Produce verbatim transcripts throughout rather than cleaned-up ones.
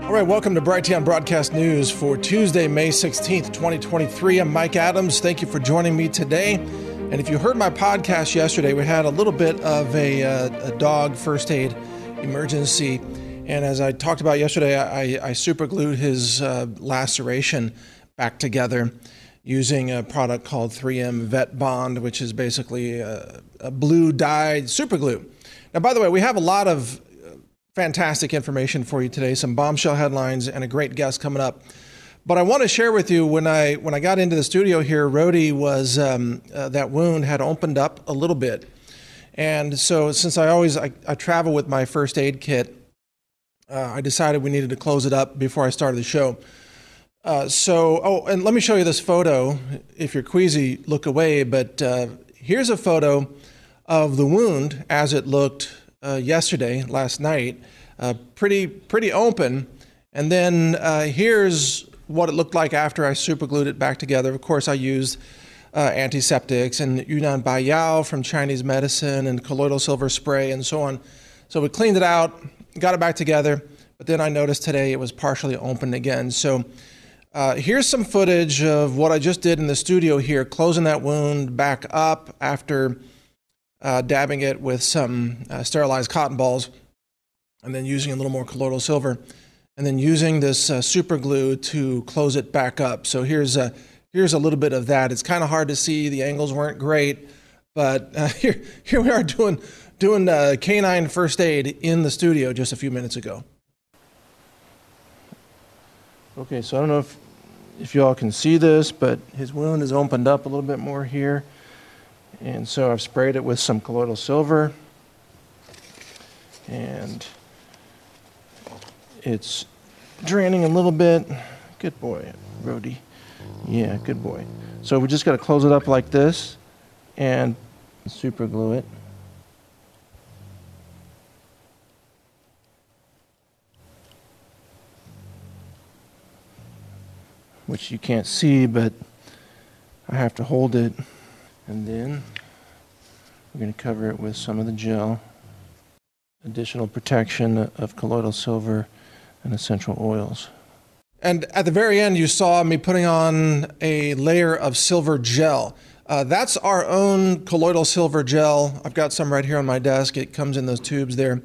All right, welcome to Brighteon Broadcast News for Tuesday, May sixteenth, twenty twenty-three. I'm Mike Adams. Thank you for joining me today. And if you heard my podcast yesterday, we had a little bit of a, uh, a dog first aid emergency. And as I talked about yesterday, I, I super glued his uh, laceration back together using a product called three M Vet Bond, which is basically a, a blue dyed super glue. Now, by the way, we have a lot of fantastic information for you today, some bombshell headlines and a great guest coming up. But I want to share with you, when I when I got into the studio here, Rhodey was, um, uh, that wound had opened up a little bit. And so since I always, I, I travel with my first aid kit, uh, I decided we needed to close it up before I started the show. Uh, so, oh, and let me show you this photo. If you're queasy, look away. But uh, here's a photo of the wound as it looked uh, yesterday, last night. Uh, pretty, pretty open. And then uh, here's what it looked like after I super glued it back together. Of course, I used uh, antiseptics and Yunnan Baiyao from Chinese medicine and colloidal silver spray and so on. So we cleaned it out, got it back together. But then I noticed today it was partially open again. So Uh, here's some footage of what I just did in the studio here, closing that wound back up after uh, dabbing it with some uh, sterilized cotton balls, and then using a little more colloidal silver, and then using this uh, super glue to close it back up. So here's a, here's a little bit of that. It's kind of hard to see. The angles weren't great, but uh, here, here we are doing, doing uh, canine first aid in the studio just a few minutes ago. Okay, so I don't know if, if you all can see this, but his wound is opened up a little bit more here. And so I've sprayed it with some colloidal silver. And it's draining a little bit. Good boy, Rhodey. Yeah, good boy. So we just got to close it up like this and super glue it. Which you can't see, but I have to hold it. And then we're going to cover it with some of the gel. Additional protection of colloidal silver and essential oils. And at the very end, you saw me putting on a layer of silver gel. Uh, that's our own colloidal silver gel. I've got some right here on my desk. It comes in those tubes there.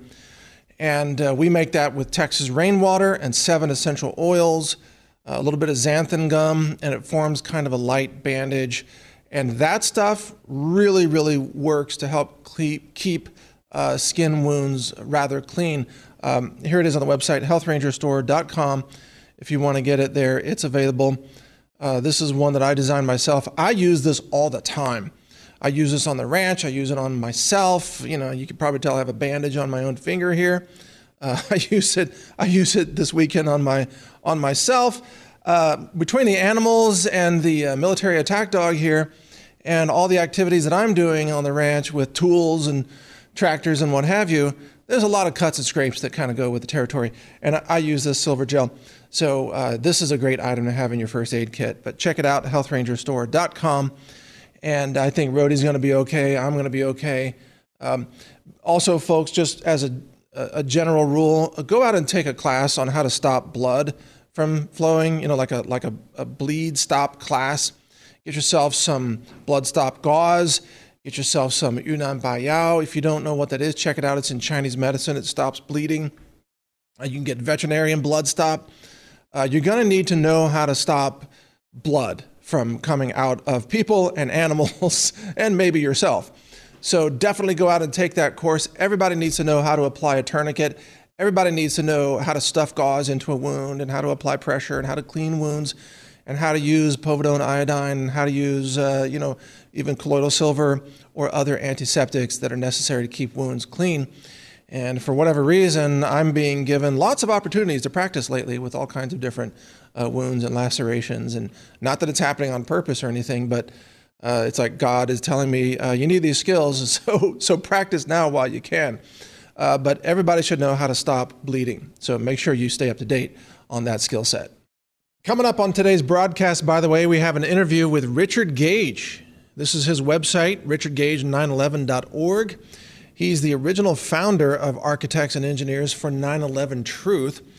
And uh, we make that with Texas rainwater and seven essential oils, a little bit of xanthan gum, and it forms kind of a light bandage. And that stuff really, really works to help keep, keep uh, skin wounds rather clean. Um, here it is on the website, health ranger store dot com. If you want to get it there, it's available. Uh, this is one that I designed myself. I use this all the time. I use this on the ranch. I use it on myself. You know, you can probably tell I have a bandage on my own finger here. Uh, I use it. I use it this weekend on my on myself. Uh, between the animals and the uh, military attack dog here, and all the activities that I'm doing on the ranch with tools and tractors and what have you, there's a lot of cuts and scrapes that kind of go with the territory. And I, I use this silver gel. So uh, this is a great item to have in your first aid kit. But check it out, health ranger store dot com. And I think Rhodey's going to be okay. I'm going to be okay. Um, also, folks, just as a a general rule, go out and take a class on how to stop blood from flowing, you know, like a like a, a bleed stop class. Get yourself some blood stop gauze. Get yourself some Yunnan Baiyao. If you don't know what that is, check it out. It's in Chinese medicine. It stops bleeding. Uh, you can get veterinarian blood stop. Uh, you're going to need to know how to stop blood from coming out of people and animals and maybe yourself. So definitely go out and take that course. Everybody needs to know how to apply a tourniquet. Everybody needs to know how to stuff gauze into a wound and how to apply pressure and how to clean wounds and how to use povidone iodine and how to use, uh, you know, even colloidal silver or other antiseptics that are necessary to keep wounds clean. And for whatever reason, I'm being given lots of opportunities to practice lately with all kinds of different uh, wounds and lacerations. And not that it's happening on purpose or anything, but Uh, it's like God is telling me, uh, you need these skills, so so practice now while you can. Uh, but everybody should know how to stop bleeding. So make sure you stay up to date on that skill set. Coming up on today's broadcast, by the way, we have an interview with Richard Gage. This is his website, richard gage nine eleven dot org. He's the original founder of Architects and Engineers for nine eleven Truth.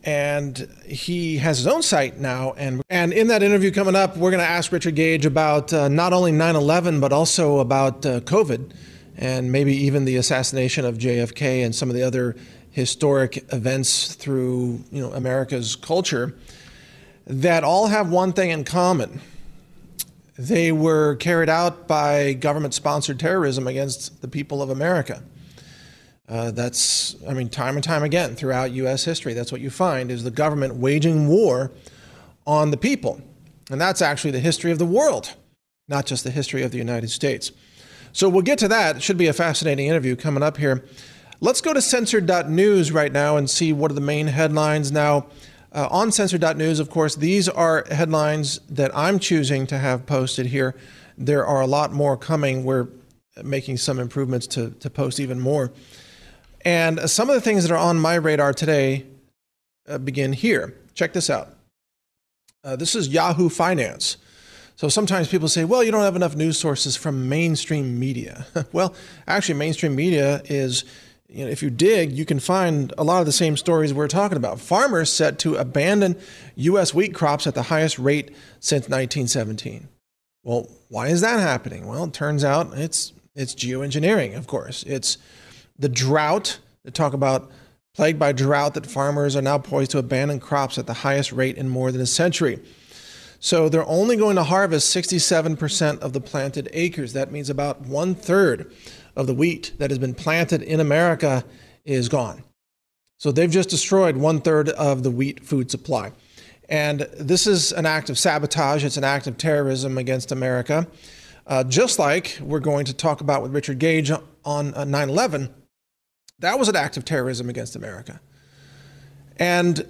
and he has his own site now. And, and in that interview coming up, we're going to ask Richard Gage about uh, not only nine eleven, but also about uh, COVID and maybe even the assassination of J F K and some of the other historic events through, you know, America's culture that all have one thing in common. They were carried out by government-sponsored terrorism against the people of America. Uh, that's, I mean, time and time again throughout U S history, that's what you find is the government waging war on the people. And that's actually the history of the world, not just the history of the United States. So we'll get to that. It should be a fascinating interview coming up here. Let's go to censored dot news right now and see what are the main headlines. Now, uh, on censored dot news, of course, these are headlines that I'm choosing to have posted here. There are a lot more coming. We're making some improvements to, to post even more. And some of the things that are on my radar today uh, begin here. Check this out. Uh, this is Yahoo Finance. So sometimes people say, well, you don't have enough news sources from mainstream media. Well, actually, mainstream media is, you know, if you dig, you can find a lot of the same stories we're talking about. Farmers set to abandon U S wheat crops at the highest rate since nineteen seventeen. Well, why is that happening? Well, it turns out it's it's geoengineering, of course. It's the drought. They talk about plagued by drought that farmers are now poised to abandon crops at the highest rate in more than a century. So they're only going to harvest sixty-seven percent of the planted acres. That means about one third of the wheat that has been planted in America is gone. So they've just destroyed one third of the wheat food supply. And this is an act of sabotage. It's an act of terrorism against America. Uh, just like we're going to talk about with Richard Gage on uh, nine eleven, that was an act of terrorism against America. And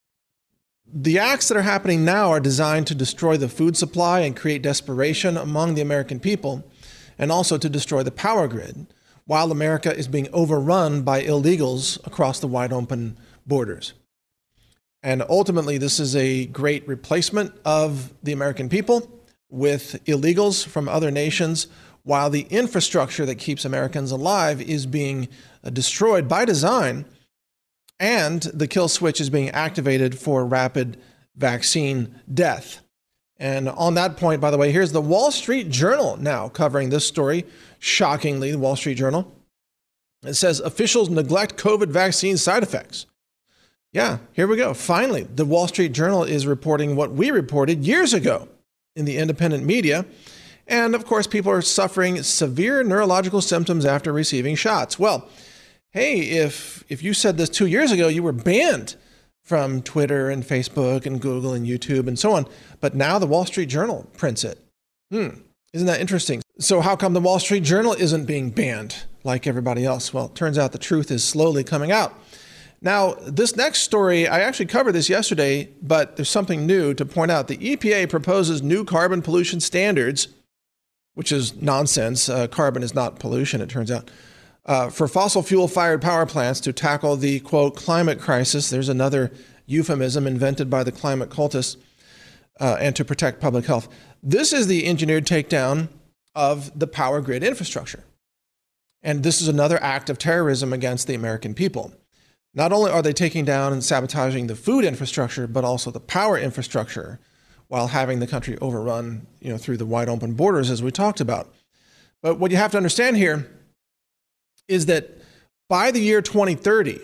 the acts that are happening now are designed to destroy the food supply and create desperation among the American people, and also to destroy the power grid, while America is being overrun by illegals across the wide open borders. And ultimately, this is a great replacement of the American people with illegals from other nations, while the infrastructure that keeps Americans alive is being destroyed by design, and the kill switch is being activated for rapid vaccine death. And on that point, by the way, here's the Wall Street Journal now covering this story. Shockingly, the Wall Street Journal. It says officials neglect COVID vaccine side effects. Yeah, here we go. Finally, the Wall Street Journal is reporting what we reported years ago in the independent media. And of course, people are suffering severe neurological symptoms after receiving shots. Well, hey, if if you said this two years ago, you were banned from Twitter and Facebook and Google and YouTube and so on. But now the Wall Street Journal prints it. Hmm, isn't that interesting? So how come the Wall Street Journal isn't being banned like everybody else? Well, it turns out the truth is slowly coming out. Now, this next story, I actually covered this yesterday, but there's something new to point out. The E P A proposes new carbon pollution standards, which is nonsense. Uh, carbon is not pollution, it turns out. Uh, for fossil fuel-fired power plants to tackle the, quote, climate crisis. There's another euphemism invented by the climate cultists, uh, and to protect public health. This is the engineered takedown of the power grid infrastructure. And this is another act of terrorism against the American people. Not only are they taking down and sabotaging the food infrastructure, but also the power infrastructure, while having the country overrun, you know, through the wide open borders, as we talked about. But what you have to understand here is that by the year twenty thirty,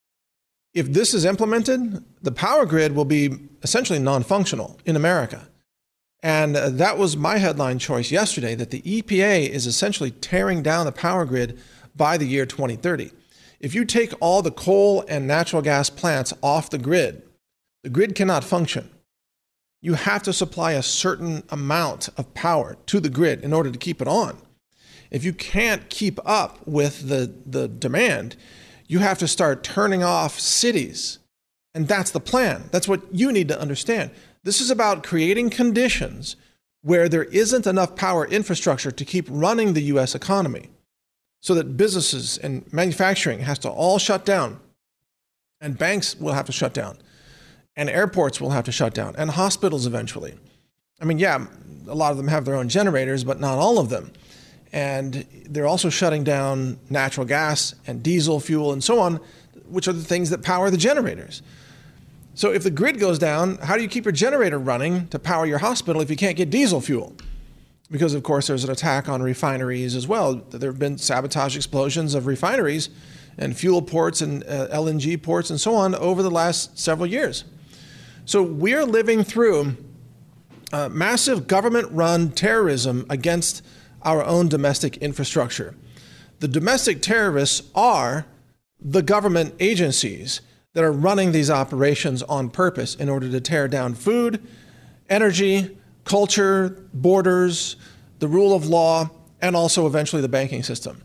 if this is implemented, the power grid will be essentially non-functional in America. And uh, that was my headline choice yesterday, that the E P A is essentially tearing down the power grid by the year twenty thirty. If you take all the coal and natural gas plants off the grid, the grid cannot function. You have to supply a certain amount of power to the grid in order to keep it on. If you can't keep up with the, the demand, you have to start turning off cities. And that's the plan. That's what you need to understand. This is about creating conditions where there isn't enough power infrastructure to keep running the U S economy, so that businesses and manufacturing has to all shut down, and banks will have to shut down, and airports will have to shut down, and hospitals eventually. I mean, yeah, a lot of them have their own generators, but not all of them. And they're also shutting down natural gas and diesel fuel and so on, which are the things that power the generators. So if the grid goes down, how do you keep your generator running to power your hospital if you can't get diesel fuel? Because, of course, there's an attack on refineries as well. There have been sabotage explosions of refineries and fuel ports and uh, L N G ports and so on over the last several years. So we're living through uh, massive government-run terrorism against our own domestic infrastructure. The domestic terrorists are the government agencies that are running these operations on purpose in order to tear down food, energy, culture, borders, the rule of law, and also eventually the banking system.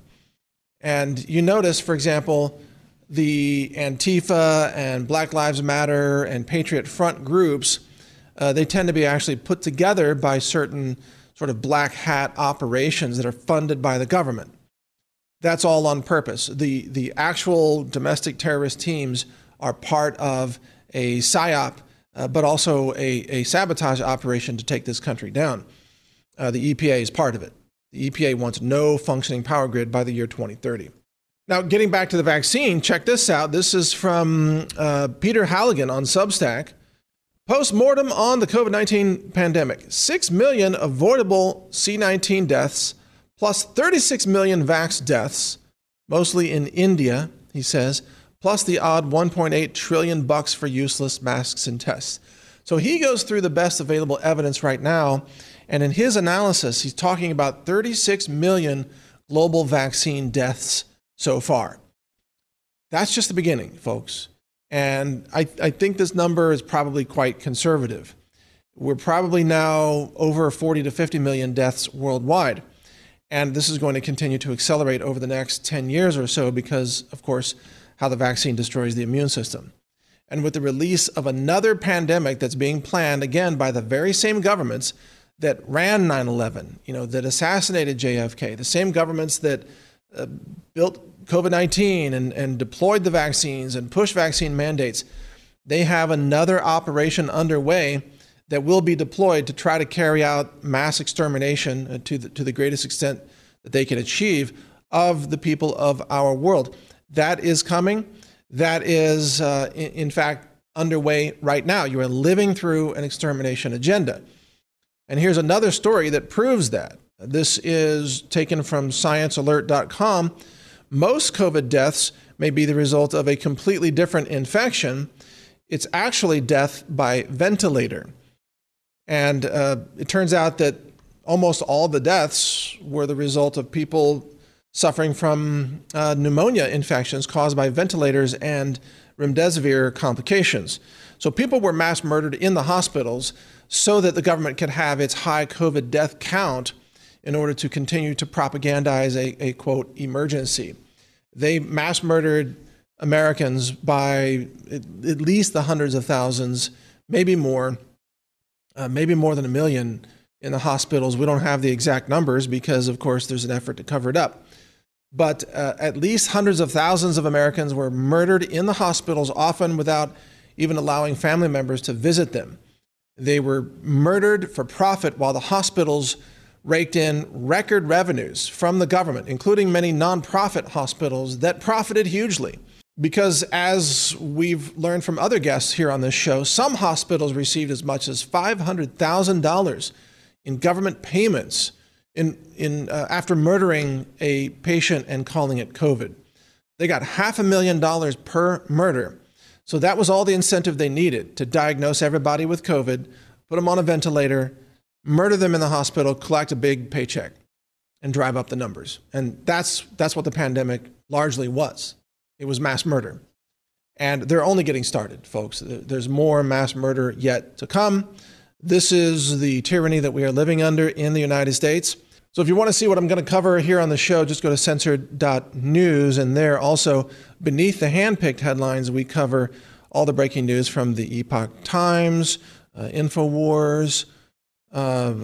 And you notice, for example, the Antifa and Black Lives Matter and Patriot Front groups, uh, they tend to be actually put together by certain sort of black hat operations that are funded by the government. That's all on purpose. The, the actual domestic terrorist teams are part of a PSYOP, uh, but also a, a sabotage operation to take this country down. Uh, the E P A is part of it. The E P A wants no functioning power grid by the year twenty thirty. Now, getting back to the vaccine, check this out. This is from uh, Peter Halligan on Substack. Post-mortem on the COVID nineteen pandemic. six million avoidable C nineteen deaths, plus thirty-six million vax deaths, mostly in India, he says, plus the odd one point eight trillion bucks for useless masks and tests. So he goes through the best available evidence right now, and in his analysis, he's talking about thirty-six million global vaccine deaths so far. That's just the beginning, folks. And I, I think this number is probably quite conservative. We're probably now over forty to fifty million deaths worldwide. And this is going to continue to accelerate over the next ten years or so because, of course, how the vaccine destroys the immune system. And with the release of another pandemic that's being planned, again, by the very same governments that ran nine eleven, you know, that assassinated J F K, the same governments that uh, built COVID nineteen and, and deployed the vaccines and pushed vaccine mandates, they have another operation underway that will be deployed to try to carry out mass extermination to the, to the greatest extent that they can achieve of the people of our world. That is coming. That is, uh, in, in fact, underway right now. You are living through an extermination agenda. And here's another story that proves that. This is taken from science alert dot com. Most COVID deaths may be the result of a completely different infection. It's actually death by ventilator. And uh, it turns out that almost all the deaths were the result of people suffering from uh, pneumonia infections caused by ventilators and remdesivir complications. So people were mass murdered in the hospitals so that the government could have its high COVID death count in order to continue to propagandize a, a quote, emergency. They mass murdered Americans by at, at least the hundreds of thousands, maybe more, uh, maybe more than a million in the hospitals. We don't have the exact numbers because, of course, there's an effort to cover it up. But uh, at least hundreds of thousands of Americans were murdered in the hospitals, often without even allowing family members to visit them. They were murdered for profit while the hospitals raked in record revenues from the government, including many nonprofit hospitals that profited hugely. Because as we've learned from other guests here on this show, some hospitals received as much as five hundred thousand dollars in government payments in, in, uh, after murdering a patient and calling it COVID. They got half a million dollars per murder. So that was all the incentive they needed to diagnose everybody with COVID, put them on a ventilator, murder them in the hospital, collect a big paycheck, and drive up the numbers. And that's that's what the pandemic largely was. It was mass murder. And they're only getting started, folks. There's more mass murder yet to come. This is the tyranny that we are living under in the United States. So if you want to see what I'm going to cover here on the show, just go to censored dot news. And there also, beneath the handpicked headlines, we cover all the breaking news from the Epoch Times, uh, InfoWars, Uh,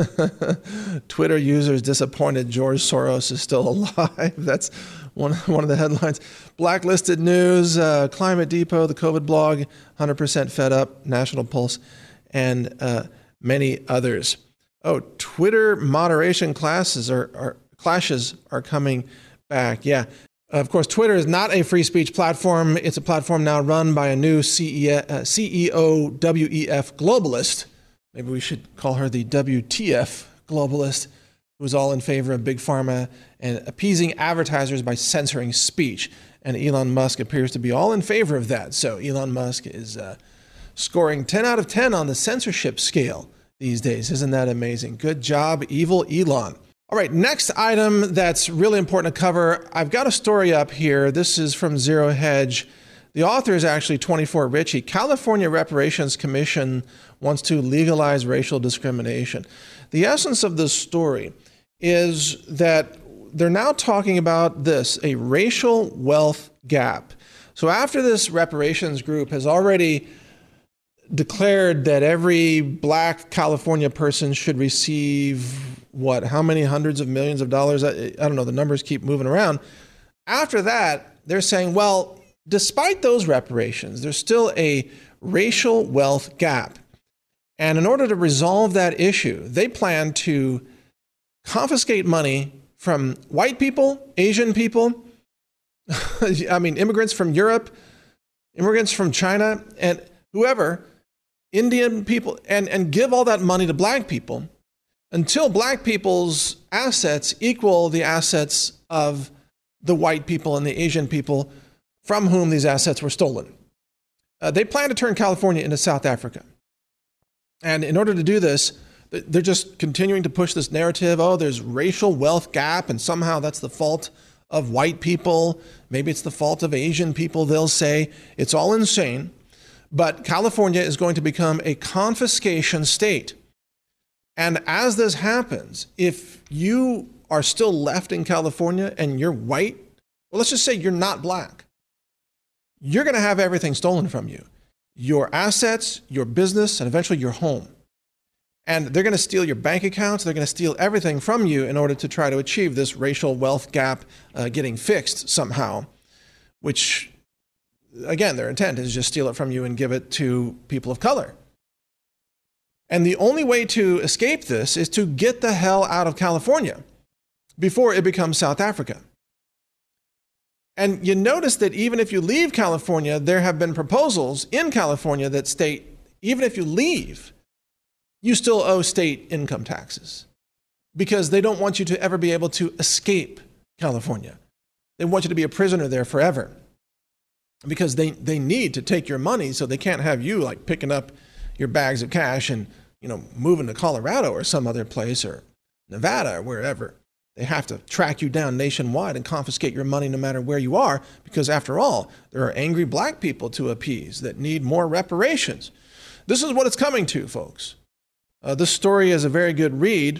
Twitter users disappointed George Soros is still alive. That's one, one of the headlines. Blacklisted news, uh, Climate Depot, the COVID blog, one hundred percent fed up, National Pulse, and uh, many others. Oh, Twitter moderation classes are, are clashes are coming back. Yeah, Of course, Twitter is not a free speech platform. It's a platform now run by a new C E O W E F globalist. Maybe we should call her the W T F globalist, who's all in favor of big pharma and appeasing advertisers by censoring speech. And Elon Musk appears to be all in favor of that. So Elon Musk is uh, scoring ten out of ten on the censorship scale these days. Isn't that amazing? Good job, evil Elon. All right, next item that's really important to cover. I've got a story up here. This is from Zero Hedge. The author is actually twenty-four Richie. California Reparations Commission wants to legalize racial discrimination. The essence of this story is that they're now talking about this, a racial wealth gap. So after this reparations group has already declared that every black California person should receive what, how many hundreds of millions of dollars? I, I don't know, the numbers keep moving around. After that, they're saying, well, despite those reparations, there's still a racial wealth gap. And in order to resolve that issue, they plan to confiscate money from white people, Asian people, I mean, immigrants from Europe, immigrants from China, and whoever, Indian people, and, and give all that money to black people until black people's assets equal the assets of the white people and the Asian people from whom these assets were stolen. Uh, they plan to turn California into South Africa. And in order to do this, they're just continuing to push this narrative, oh, there's racial wealth gap, and somehow that's the fault of white people. Maybe it's the fault of Asian people, they'll say. It's all insane. But California is going to become a confiscation state. And as this happens, if you are still left in California and you're white, well, let's just say you're not black, you're going to have everything stolen from you. Your assets, your business, and eventually your home. And they're going to steal your bank accounts. They're going to steal everything from you in order to try to achieve this racial wealth gap uh, getting fixed somehow, which, again, their intent is just steal it from you and give it to people of color. And the only way to escape this is to get the hell out of California before it becomes South Africa. And you notice that even if you leave California, there have been proposals in California that state, even if you leave, you still owe state income taxes because they don't want you to ever be able to escape California. They want you to be a prisoner there forever because they, they need to take your money, so they can't have you like picking up your bags of cash and, you know, moving to Colorado or some other place or Nevada or wherever. They have to track you down nationwide and confiscate your money no matter where you are, because after all, there are angry black people to appease that need more reparations. This is what it's coming to, folks. Uh, this story is a very good read,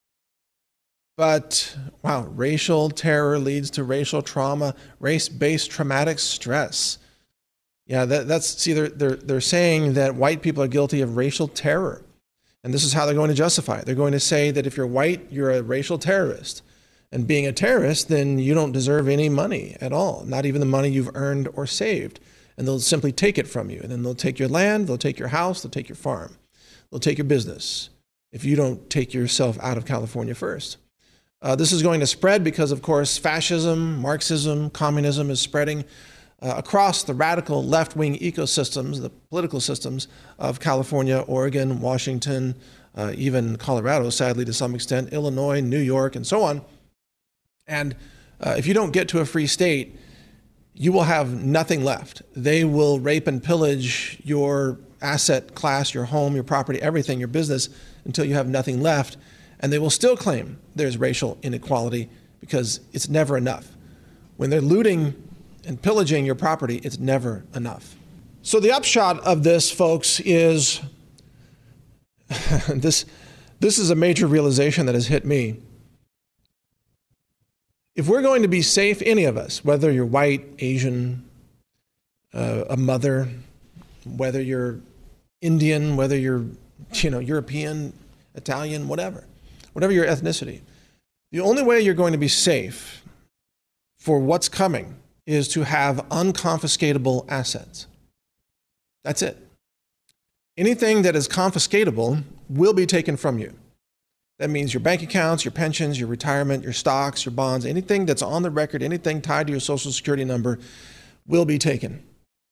but wow, racial terror leads to racial trauma, race-based traumatic stress. Yeah, that, that's, see, they're, they're, they're saying that white people are guilty of racial terror. And this is how they're going to justify it. They're going to say that if you're white, you're a racial terrorist. And being a terrorist, then you don't deserve any money at all, not even the money you've earned or saved. And they'll simply take it from you. And then they'll take your land, they'll take your house, they'll take your farm. They'll take your business if you don't take yourself out of California first. Uh, this is going to spread because, of course, fascism, Marxism, communism is spreading Uh, across the radical left-wing ecosystems, the political systems of California, Oregon, Washington, uh, even Colorado, sadly, to some extent, Illinois, New York, and so on. And uh, if you don't get to a free state, you will have nothing left. They will rape and pillage your asset class, your home, your property, everything, your business, until you have nothing left. And they will still claim there's racial inequality because it's never enough. When they're looting and pillaging your property, it's never enough. So the upshot of this, folks, is this, this is a major realization that has hit me. If we're going to be safe, any of us, whether you're white, Asian, uh, a mother, whether you're Indian, whether you're, you know, European, Italian, whatever, whatever your ethnicity, the only way you're going to be safe for what's coming is to have unconfiscatable assets. That's it. Anything that is confiscatable will be taken from you. That means your bank accounts, your pensions, your retirement, your stocks, your bonds, anything that's on the record, anything tied to your social security number will be taken.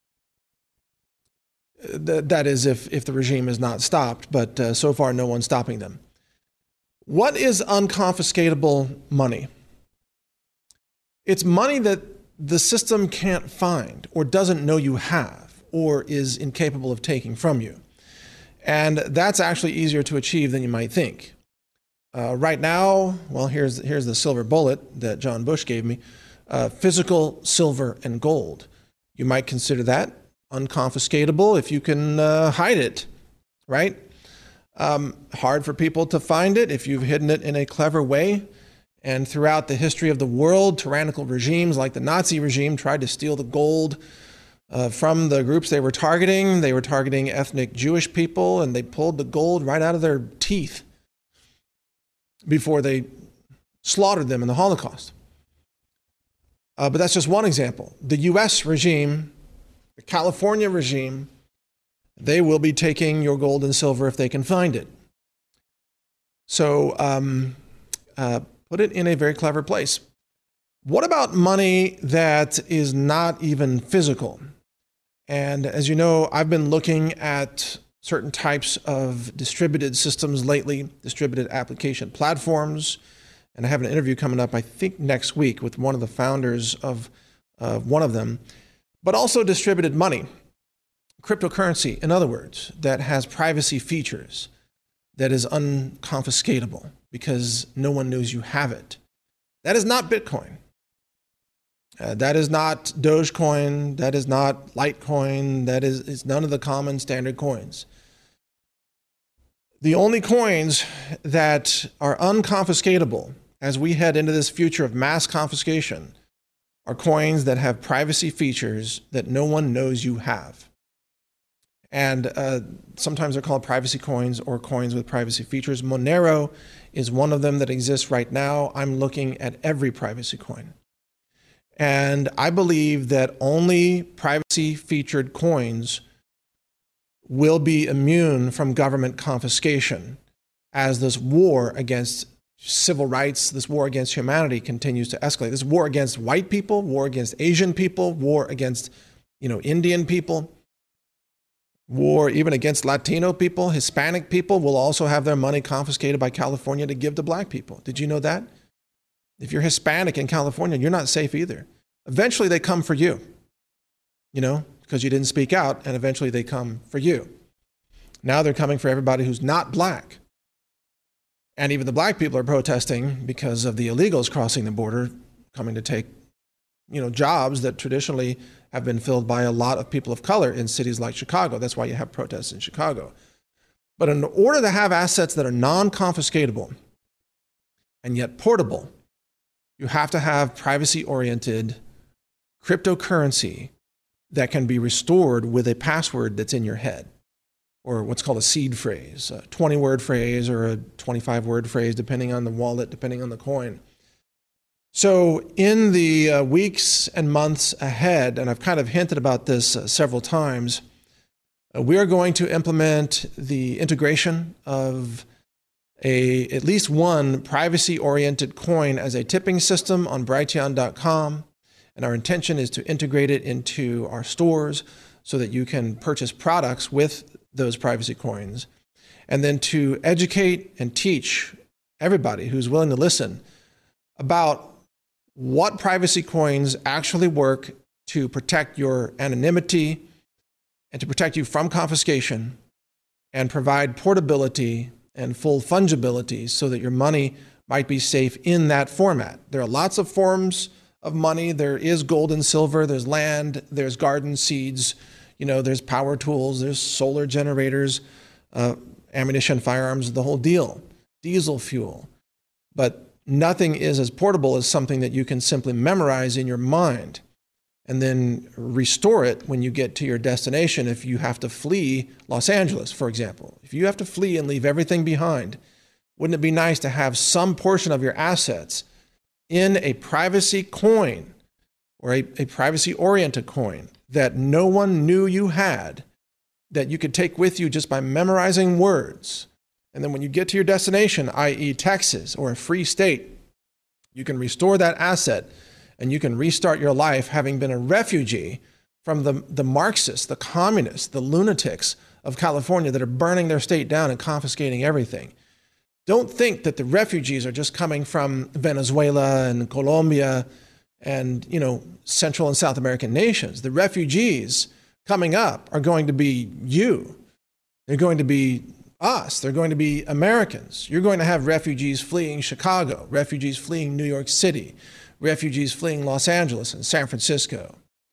That is if, if the regime is not stopped, but uh, so far no one's stopping them. What is unconfiscatable money? It's money that the system can't find or doesn't know you have or is incapable of taking from you. And that's actually easier to achieve than you might think. Uh, right now, well, here's, here's the silver bullet that John Bush gave me, uh, physical silver and gold. You might consider that unconfiscatable if you can uh, hide it, right? Um, hard for people to find it if you've hidden it in a clever way. And throughout the history of the world, tyrannical regimes like the Nazi regime tried to steal the gold uh, from the groups they were targeting. They were targeting ethnic Jewish people, and they pulled the gold right out of their teeth before they slaughtered them in the Holocaust. Uh, but that's just one example. The U S regime, the California regime, they will be taking your gold and silver if they can find it. So um, uh, put it in a very clever place. What about money that is not even physical? And as you know, I've been looking at certain types of distributed systems lately, distributed application platforms. And I have an interview coming up, I think next week, with one of the founders of uh, one of them. But also distributed money, cryptocurrency, in other words, that has privacy features, that is unconfiscatable because no one knows you have it. That is not Bitcoin. Uh, that is not Dogecoin. That is not Litecoin. That is, is none of the common standard coins. The only coins that are unconfiscatable as we head into this future of mass confiscation are coins that have privacy features that no one knows you have. And uh, sometimes they're called privacy coins or coins with privacy features. Monero is one of them that exists right now. I'm looking at every privacy coin. And I believe that only privacy featured coins will be immune from government confiscation as this war against civil rights, this war against humanity continues to escalate. This war against white people, war against Asian people, war against, you know, Indian people, war even against Latino people, Hispanic people will also have their money confiscated by California to give to black people. Did you know that? If you're Hispanic in California, you're not safe either. Eventually they come for you, you know, because you didn't speak out, and eventually they come for you. Now they're coming for everybody who's not black. And even the black people are protesting because of the illegals crossing the border, coming to take, you know, jobs that traditionally have been filled by a lot of people of color in cities like Chicago. That's why you have protests in Chicago. But in order to have assets that are non-confiscatable and yet portable, you have to have privacy-oriented cryptocurrency that can be restored with a password that's in your head, or what's called a seed phrase, a twenty-word phrase or a twenty-five-word phrase, depending on the wallet, depending on the coin. So in the uh, weeks and months ahead, and I've kind of hinted about this uh, several times, uh, we are going to implement the integration of a at least one privacy-oriented coin as a tipping system on Brighteon dot com. And our intention is to integrate it into our stores so that you can purchase products with those privacy coins, and then to educate and teach everybody who's willing to listen about what privacy coins actually work to protect your anonymity and to protect you from confiscation and provide portability and full fungibility so that your money might be safe in that format. There are lots of forms of money. There is gold and silver, there's land, there's garden seeds, you know, there's power tools, there's solar generators, uh, ammunition, firearms, the whole deal, diesel fuel. But nothing is as portable as something that you can simply memorize in your mind and then restore it when you get to your destination. If you have to flee Los Angeles, for example, if you have to flee and leave everything behind, wouldn't it be nice to have some portion of your assets in a privacy coin or a, a privacy-oriented coin that no one knew you had, that you could take with you just by memorizing words And then when you get to your destination, that is. Texas or a free state, you can restore that asset and you can restart your life having been a refugee from the, the Marxists, the communists, the lunatics of California that are burning their state down and confiscating everything. Don't think that the refugees are just coming from Venezuela and Colombia and, you know, Central and South American nations. The refugees coming up are going to be you. They're going to be us. They're going to be Americans. You're going to have refugees fleeing Chicago, refugees fleeing New York City, refugees fleeing Los Angeles and San Francisco,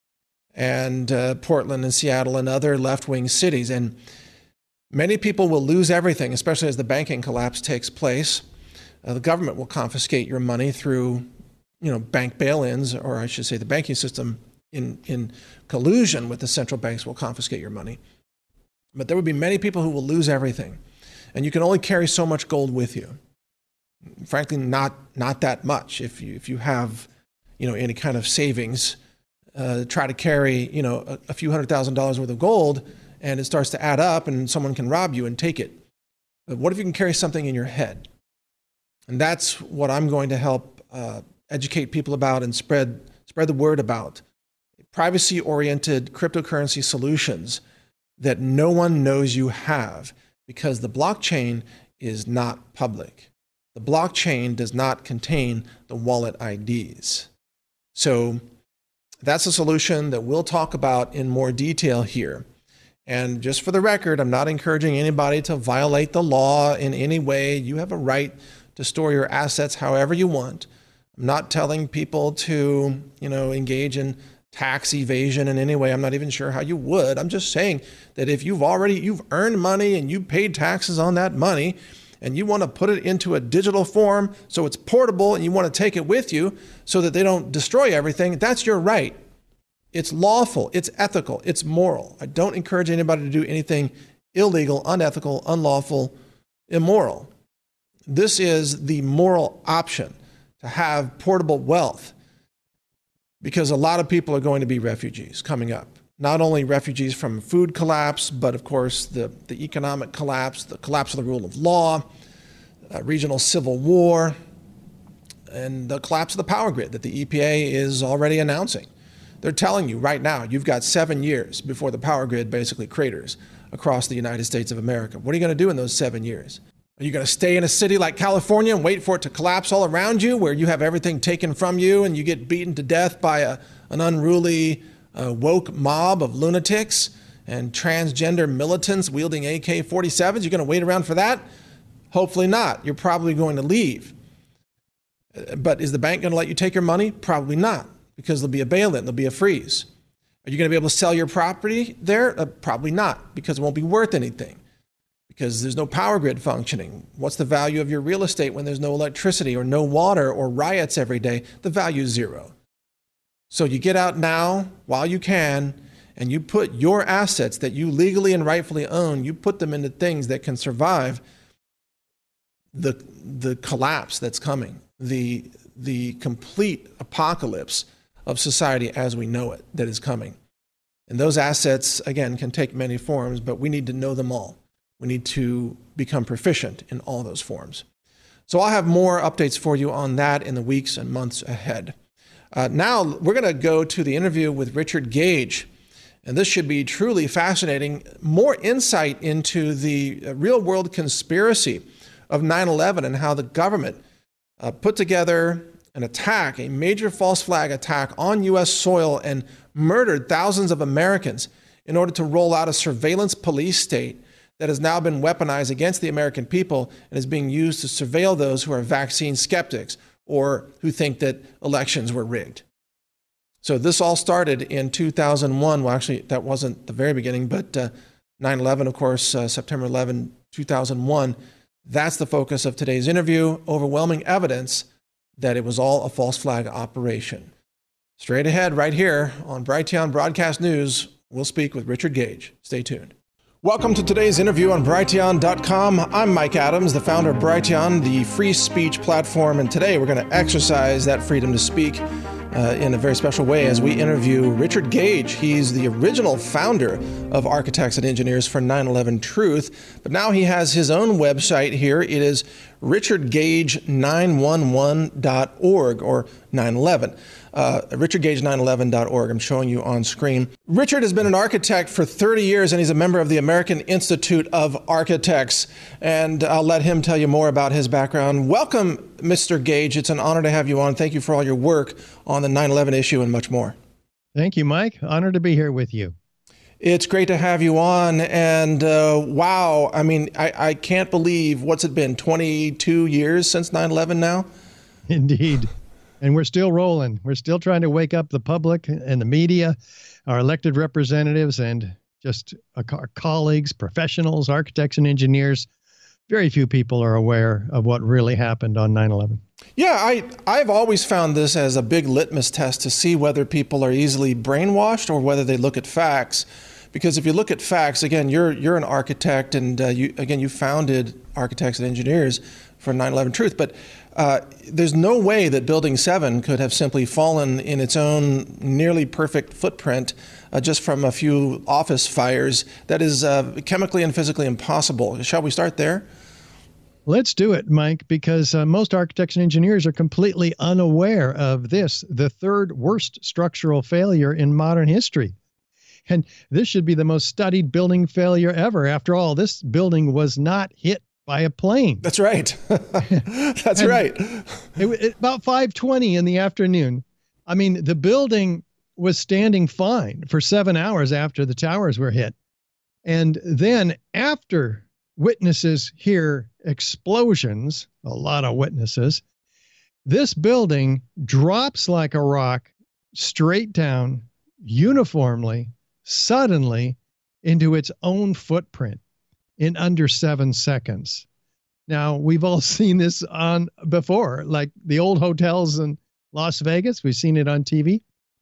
and uh, Portland and Seattle and other left-wing cities. And many people will lose everything, especially as the banking collapse takes place. Uh, the government will confiscate your money through, you know, bank bail-ins, or I should say the banking system in, in collusion with the central banks will confiscate your money. But there will be many people who will lose everything. And you can only carry so much gold with you. Frankly, not not that much. If you if you have, you know, any kind of savings, uh, try to carry, you know, a, a few hundred thousand dollars worth of gold, and it starts to add up, and someone can rob you and take it. But what if you can carry something in your head? And that's what I'm going to help uh, educate people about and spread spread the word about. Privacy-oriented cryptocurrency solutions that no one knows you have, because the blockchain is not public. The blockchain does not contain the wallet I Ds. So that's a solution that we'll talk about in more detail here. And just for the record, I'm not encouraging anybody to violate the law in any way. You have a right to store your assets however you want. I'm not telling people to, you know, engage in tax evasion in any way. I'm not even sure how you would. I'm just saying that if you've already, you've earned money and you paid taxes on that money, and you want to put it into a digital form so it's portable and you want to take it with you so that they don't destroy everything, that's your right. It's lawful, it's ethical, it's moral. I don't encourage anybody to do anything illegal, unethical, unlawful, immoral. This is the moral option, to have portable wealth, because a lot of people are going to be refugees coming up. Not only refugees from food collapse, but of course the, the economic collapse, the collapse of the rule of law, uh, regional civil war, and the collapse of the power grid that the E P A is already announcing. They're telling you right now, you've got seven years before the power grid basically craters across the United States of America. What are you going to do in those seven years? Are you going to stay in a city like California and wait for it to collapse all around you, where you have everything taken from you and you get beaten to death by a, an unruly A woke mob of lunatics and transgender militants wielding A K forty-sevens? You're going to wait around for that? Hopefully not. You're probably going to leave. But is the bank going to let you take your money? Probably not, because there'll be a bail-in, there'll be a freeze. Are you going to be able to sell your property there? Uh, probably not, because it won't be worth anything, because there's no power grid functioning. What's the value of your real estate when there's no electricity or no water or riots every day? The value is zero. So you get out now while you can, and you put your assets that you legally and rightfully own, you put them into things that can survive the, the collapse that's coming, the, the complete apocalypse of society as we know it that is coming. And those assets, again, can take many forms, but we need to know them all. We need to become proficient in all those forms. So I'll have more updates for you on that in the weeks and months ahead. Uh, now, we're going to go to the interview with Richard Gage, and this should be truly fascinating. More insight into the real-world conspiracy of nine eleven and how the government uh, put together an attack, a major false flag attack on U S soil, and murdered thousands of Americans in order to roll out a surveillance police state that has now been weaponized against the American people and is being used to surveil those who are vaccine skeptics or who think that elections were rigged. So this all started in two thousand one. Well, actually, that wasn't the very beginning, but uh, nine eleven, of course, uh, September eleventh, two thousand one. That's the focus of today's interview. Overwhelming evidence that it was all a false flag operation. Straight ahead, right here on Brighteon Broadcast News, we'll speak with Richard Gage. Stay tuned. Welcome to today's interview on Brighteon dot com. I'm Mike Adams, the founder of Brighteon, the free speech platform, and today we're going to exercise that freedom to speak uh, in a very special way as we interview Richard Gage. He's the original founder of Architects and Engineers for nine eleven Truth, but now he has his own website here. It is richard gage nine one one dot org, or nine eleven. Uh, richard gage nine eleven dot org. I'm showing you on screen. Richard has been an architect for thirty years, and he's a member of the American Institute of Architects. And I'll let him tell you more about his background. Welcome, Mister Gage. It's an honor to have you on. Thank you for all your work on the nine eleven issue and much more. Thank you, Mike. Honored to be here with you. It's great to have you on. And uh, wow, I mean, I, I can't believe, what's it been, twenty-two years since nine eleven now? Indeed. And we're still rolling. We're still trying to wake up the public and the media, our elected representatives, and just our colleagues, professionals, architects and engineers. Very few people are aware of what really happened on nine eleven. Yeah, I, I've always found this as a big litmus test to see whether people are easily brainwashed or whether they look at facts. Because if you look at facts, again, you're you're an architect, and uh, you again, you founded Architects and Engineers for nine eleven Truth. But uh, there's no way that Building seven could have simply fallen in its own nearly perfect footprint uh, just from a few office fires. That is uh, chemically and physically impossible. Shall we start there? Let's do it, Mike, because uh, most architects and engineers are completely unaware of this, the third worst structural failure in modern history. And this should be the most studied building failure ever. After all, this building was not hit by a plane. That's right. That's and right. It, it, about five twenty in the afternoon. I mean, the building was standing fine for seven hours after the towers were hit. And then after witnesses hear explosions, a lot of witnesses, this building drops like a rock straight down, uniformly, suddenly, into its own footprint in under seven seconds. Now, we've all seen this on before, like the old hotels in Las Vegas. We've seen it on T V.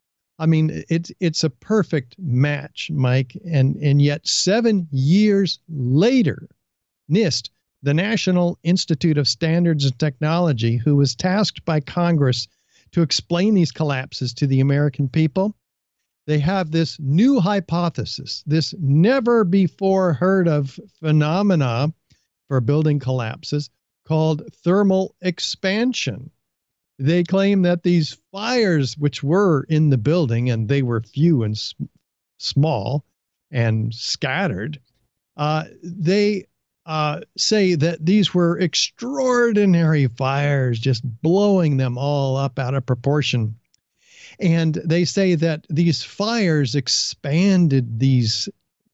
I mean, it's it's a perfect match, Mike. And, and yet seven years later, NIST, the National Institute of Standards and Technology, who was tasked by Congress to explain these collapses to the American people, they have this new hypothesis, this never before heard of phenomena for building collapses called thermal expansion. They claim that these fires, which were in the building, and they were few and s- small and scattered, uh, they uh, say that these were extraordinary fires, just blowing them all up out of proportion. And they say that these fires expanded these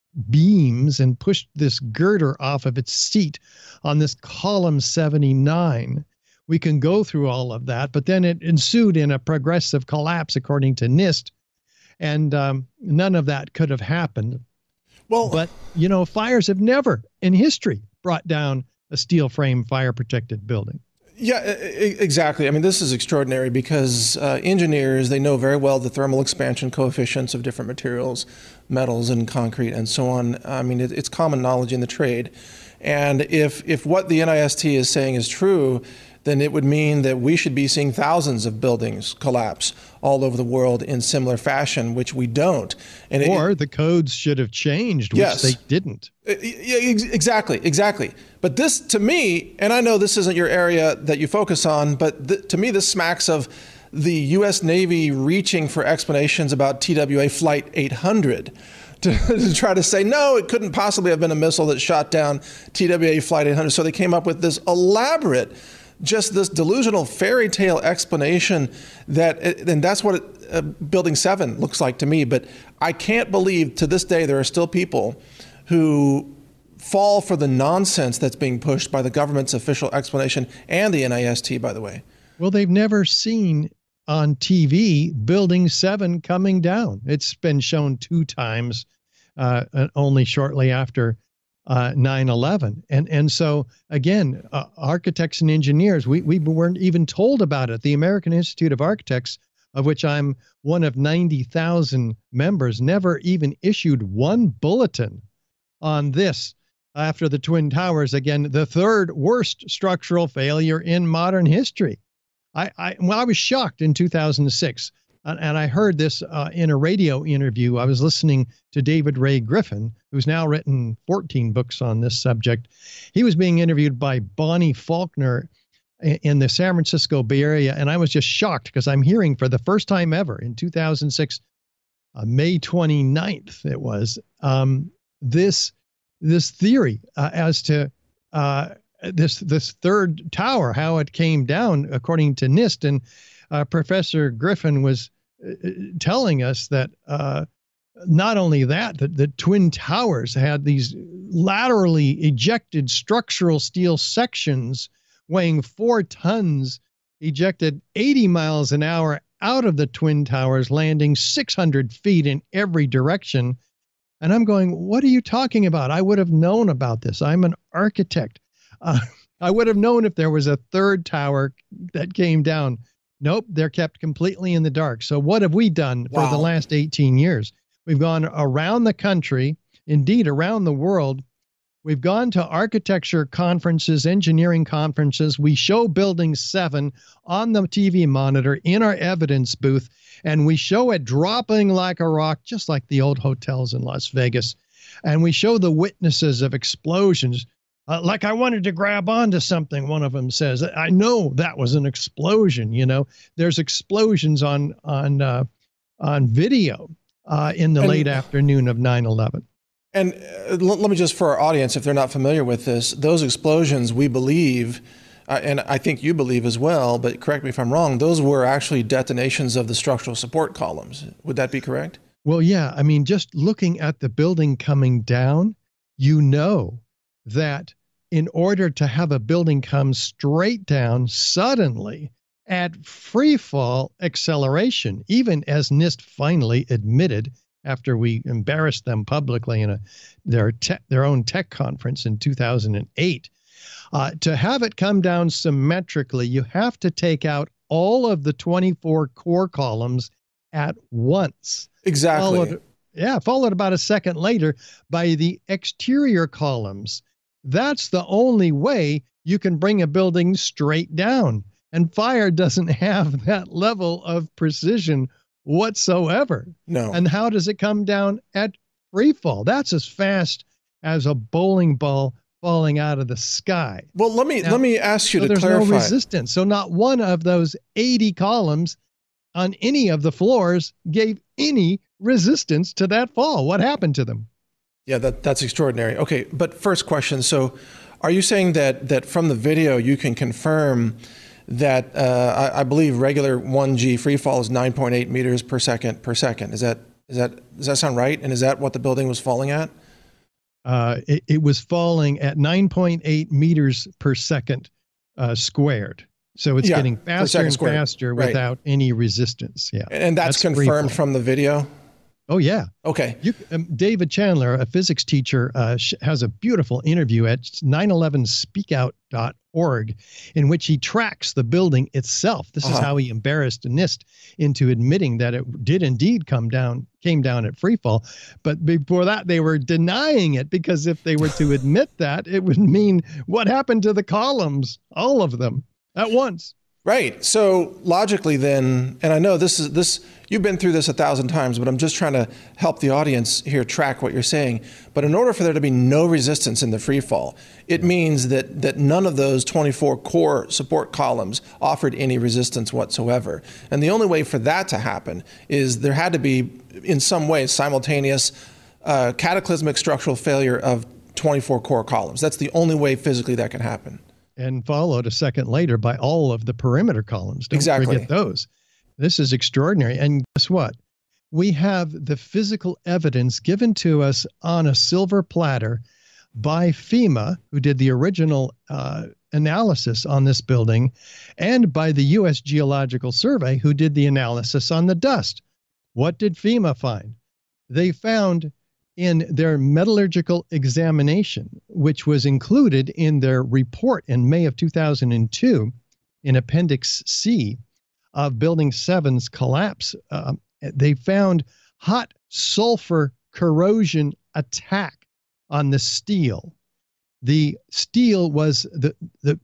beams and pushed this girder off of its seat on this column seventy-nine. We can go through all of that, but then it ensued in a progressive collapse, according to NIST. And um, none of that could have happened. Well, but, you know, fires have never in history brought down a steel frame fire protected building. Yeah, exactly. I mean, this is extraordinary because uh, engineers, they know very well the thermal expansion coefficients of different materials, metals and concrete and so on. I mean, it, it's common knowledge in the trade. And if if what the NIST is saying is true, then it would mean that we should be seeing thousands of buildings collapse all over the world in similar fashion, which we don't. And or it, the codes should have changed, which yes. they didn't. Yeah, exactly, exactly. But this, to me, and I know this isn't your area that you focus on, but th- to me, this smacks of the U S Navy reaching for explanations about T W A Flight eight hundred to, to try to say, no, it couldn't possibly have been a missile that shot down T W A Flight eight hundred. So they came up with this elaborate, just this delusional fairy tale explanation that, and that's what it, uh, Building seven looks like to me. But I can't believe to this day there are still people who fall for the nonsense that's being pushed by the government's official explanation and the NIST, by the way. Well, they've never seen on T V Building seven coming down. It's been shown two times, uh, only shortly after uh, nine eleven. And and so, again, uh, architects and engineers, we, we weren't even told about it. The American Institute of Architects, of which I'm one of ninety thousand members, never even issued one bulletin on this after the Twin Towers, again, the third worst structural failure in modern history. I, I, well, I was shocked in two thousand six And, and I heard this uh, in a radio interview. I was listening to David Ray Griffin, who's now written fourteen books on this subject. He was being interviewed by Bonnie Faulkner in, in the San Francisco Bay Area, and I was just shocked because I'm hearing for the first time ever in two thousand six, uh, May twenty-ninth, it was, um, this this theory uh, as to uh, this this third tower, how it came down according to NIST. And uh, Professor Griffin was uh, telling us that uh, not only that, that the Twin Towers had these laterally ejected structural steel sections weighing four tons, ejected eighty miles an hour out of the Twin Towers, landing six hundred feet in every direction. And I'm going, what are you talking about? I would have known about this. I'm an architect. Uh, I would have known if there was a third tower that came down. Nope, they're kept completely in the dark. So what have we done Wow. for the last eighteen years? We've gone around the country, indeed around the world. We've gone to architecture conferences, engineering conferences. We show Building seven on the T V monitor in our evidence booth, and we show it dropping like a rock, just like the old hotels in Las Vegas. And we show the witnesses of explosions. Uh, like I wanted to grab onto something, one of them says. I know that was an explosion. You know, there's explosions on on uh, on video uh, in the And- late afternoon of nine eleven. And uh, l- let me just, for our audience, if they're not familiar with this, those explosions, we believe, uh, and I think you believe as well, but correct me if I'm wrong, those were actually detonations of the structural support columns. Would that be correct? Well, yeah. I mean, just looking at the building coming down, you know that in order to have a building come straight down suddenly at free fall acceleration, even as NIST finally admitted after we embarrassed them publicly in a, their, te- their own tech conference in two thousand eight, uh, to have it come down symmetrically, you have to take out all of the twenty-four core columns at once. Exactly. Followed, yeah, followed about a second later by the exterior columns. That's the only way you can bring a building straight down. And fire doesn't have that level of precision whatsoever. No. And how does it come down at free fall? That's as fast as a bowling ball falling out of the sky. Well, let me Now, let me ask you So to there's clarify. no resistance. So not one of those eighty columns on any of the floors gave any resistance to that fall. What happened to them? Yeah, that, that's extraordinary. Okay, but first question. So are you saying that that from the video you can confirm that uh, I, I believe regular one G free fall is nine point eight meters per second per second? Is that is that does that sound right? And is that what the building was falling at? Uh, it, it was falling at nine point eight meters per second uh, squared. So it's Yeah, getting per faster second and squared. faster Right. without any resistance. Yeah. And, and that's, That's free confirmed fall. from the video? Oh, yeah. Okay. You, um, David Chandler, a physics teacher, uh, sh- has a beautiful interview at nine eleven speak out dot org in which he tracks the building itself. This is Uh-huh. how he embarrassed NIST into admitting that it did indeed come down, came down at free fall. But before that, they were denying it because if they were to admit that, it would mean what happened to the columns, all of them at once. Right. So logically then, and I know this is this you've been through this a thousand times, but I'm just trying to help the audience here track what you're saying. But in order for there to be no resistance in the free fall, it means that that none of those twenty-four core support columns offered any resistance whatsoever. And the only way for that to happen is there had to be in some way simultaneous uh, cataclysmic structural failure of twenty-four core columns. That's the only way physically that can happen. And followed a second later by all of the perimeter columns. Don't Exactly. forget those. This is extraordinary. And guess what? We have the physical evidence given to us on a silver platter by FEMA, who did the original uh, analysis on this building, and by the U S Geological Survey, who did the analysis on the dust. What did FEMA find? They found in their metallurgical examination, which was included in their report in May of two thousand two in Appendix C of Building seven's collapse, uh, they found hot sulfur corrosion attack on the steel. The steel was, the, the, the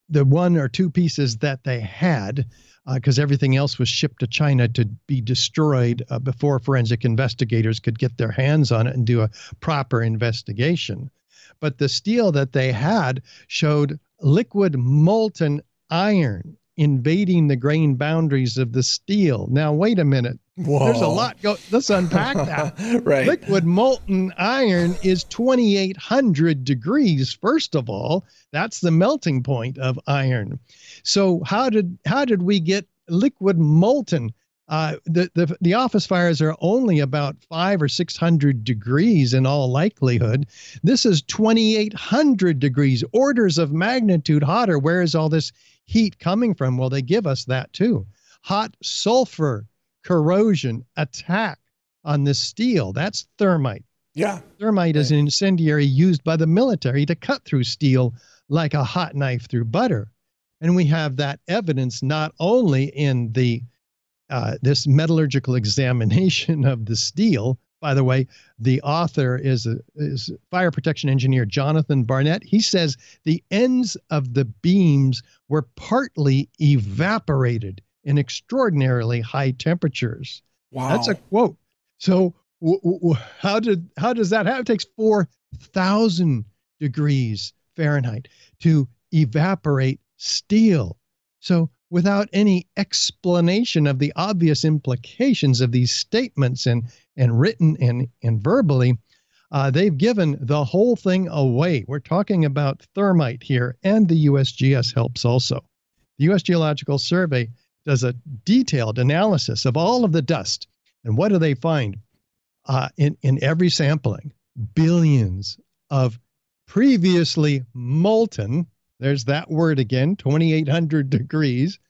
the one or two pieces that they had, because uh, everything else was shipped to China to be destroyed uh, before forensic investigators could get their hands on it and do a proper investigation. But the steel that they had showed liquid molten iron invading the grain boundaries of the steel. Now, wait a minute. Whoa. There's a lot. Go. Let's unpack that. Right. Liquid molten iron is twenty-eight hundred degrees. First of all, that's the melting point of iron. So how did how did we get liquid molten? Uh, the, the the office fires are only about five or six hundred degrees in all likelihood. This is twenty-eight hundred degrees, orders of magnitude hotter. Where is all this heat coming from? Well, they give us that too. Hot sulfur corrosion attack on this steel. That's thermite. Yeah. Thermite is an incendiary used by the military to cut through steel like a hot knife through butter. And we have that evidence not only in the uh, this metallurgical examination of the steel. By the way, the author is a, is fire protection engineer Jonathan Barnett. He says the ends of the beams were partly evaporated in extraordinarily high temperatures. Wow. That's a quote. So w- w- how did how does that happen? It takes four thousand degrees Fahrenheit to evaporate steel. So without any explanation of the obvious implications of these statements and and written and, and verbally, uh, they've given the whole thing away. We're talking about thermite here, and the U S G S helps also. The U S Geological Survey does a detailed analysis of all of the dust. And what do they find? Uh, in, in every sampling, billions of previously molten, there's that word again, twenty-eight hundred degrees,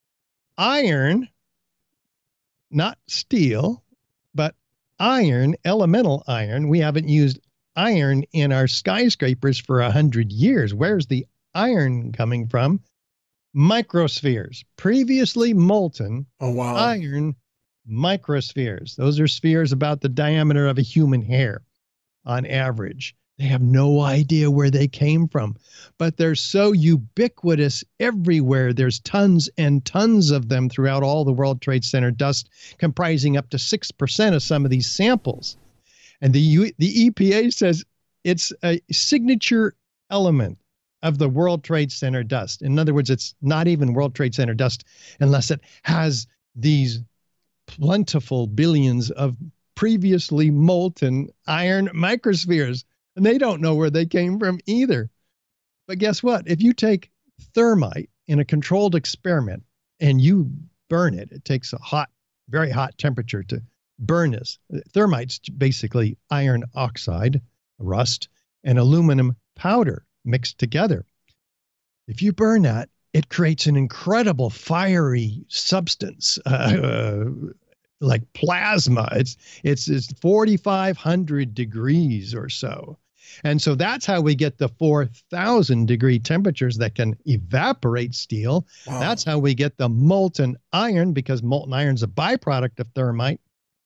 iron, not steel, but iron, elemental iron. We haven't used iron in our skyscrapers for a hundred years. Where's the iron coming from? Microspheres, previously molten oh, wow. iron microspheres. Those are spheres about the diameter of a human hair on average. They have no idea where they came from, but they're so ubiquitous everywhere. There's tons and tons of them throughout all the World Trade Center dust, comprising up to six percent of some of these samples. And the, U the E P A says it's a signature element of the World Trade Center dust. In other words, it's not even World Trade Center dust unless it has these plentiful billions of previously molten iron microspheres. And they don't know where they came from either. But guess what? If you take thermite in a controlled experiment and you burn it, it takes a hot, very hot temperature to burn this. Thermite's basically iron oxide, rust, and aluminum powder mixed together. If you burn that, it creates an incredible fiery substance, uh, like plasma. It's it's it's forty-five hundred degrees or so. And so that's how we get the four thousand degree temperatures that can evaporate steel. Wow. That's how we get the molten iron, because molten iron is a byproduct of thermite.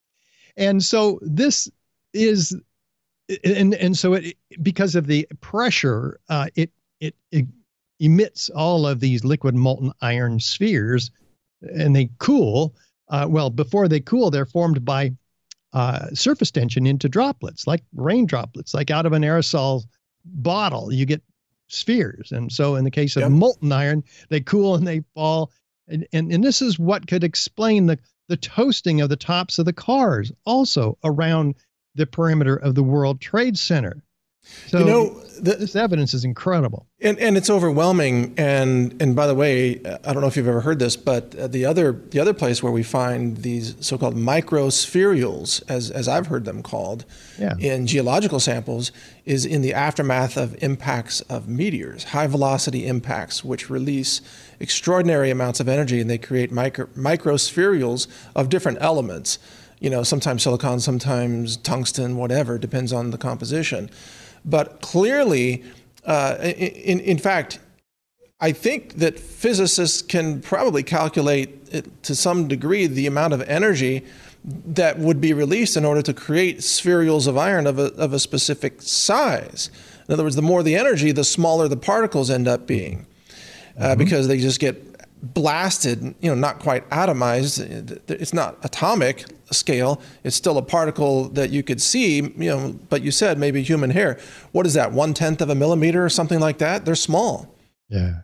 And so this is, and, and so it, because of the pressure, uh, it, it, it emits all of these liquid molten iron spheres, and they cool. Uh, well, before they cool, they're formed by uh, surface tension into droplets, like rain droplets, like out of an aerosol bottle, you get spheres. And so in the case of yep. molten iron, they cool and they fall. And, and, and this is what could explain the, the toasting of the tops of the cars also around the perimeter of the World Trade Center. So you know, the, this evidence is incredible. And, and it's overwhelming. And, and by the way, I don't know if you've ever heard this, but the other, the other place where we find these so-called microspherules, as, as I've heard them called, yeah. in geological samples, is in the aftermath of impacts of meteors, high velocity impacts, which release extraordinary amounts of energy, and they create micro, microspherules of different elements. You know, sometimes silicon, sometimes tungsten, whatever, depends on the composition. But clearly, uh, in, in fact, I think that physicists can probably calculate it to some degree the amount of energy that would be released in order to create spherules of iron of a, of a specific size. In other words, the more the energy, the smaller the particles end up being. uh, mm-hmm. because they just get blasted, you know, not quite atomized. It's not atomic scale. It's still a particle that you could see, you know, but you said maybe human hair. What is that, one tenth of a millimeter or something like that? They're small. Yeah,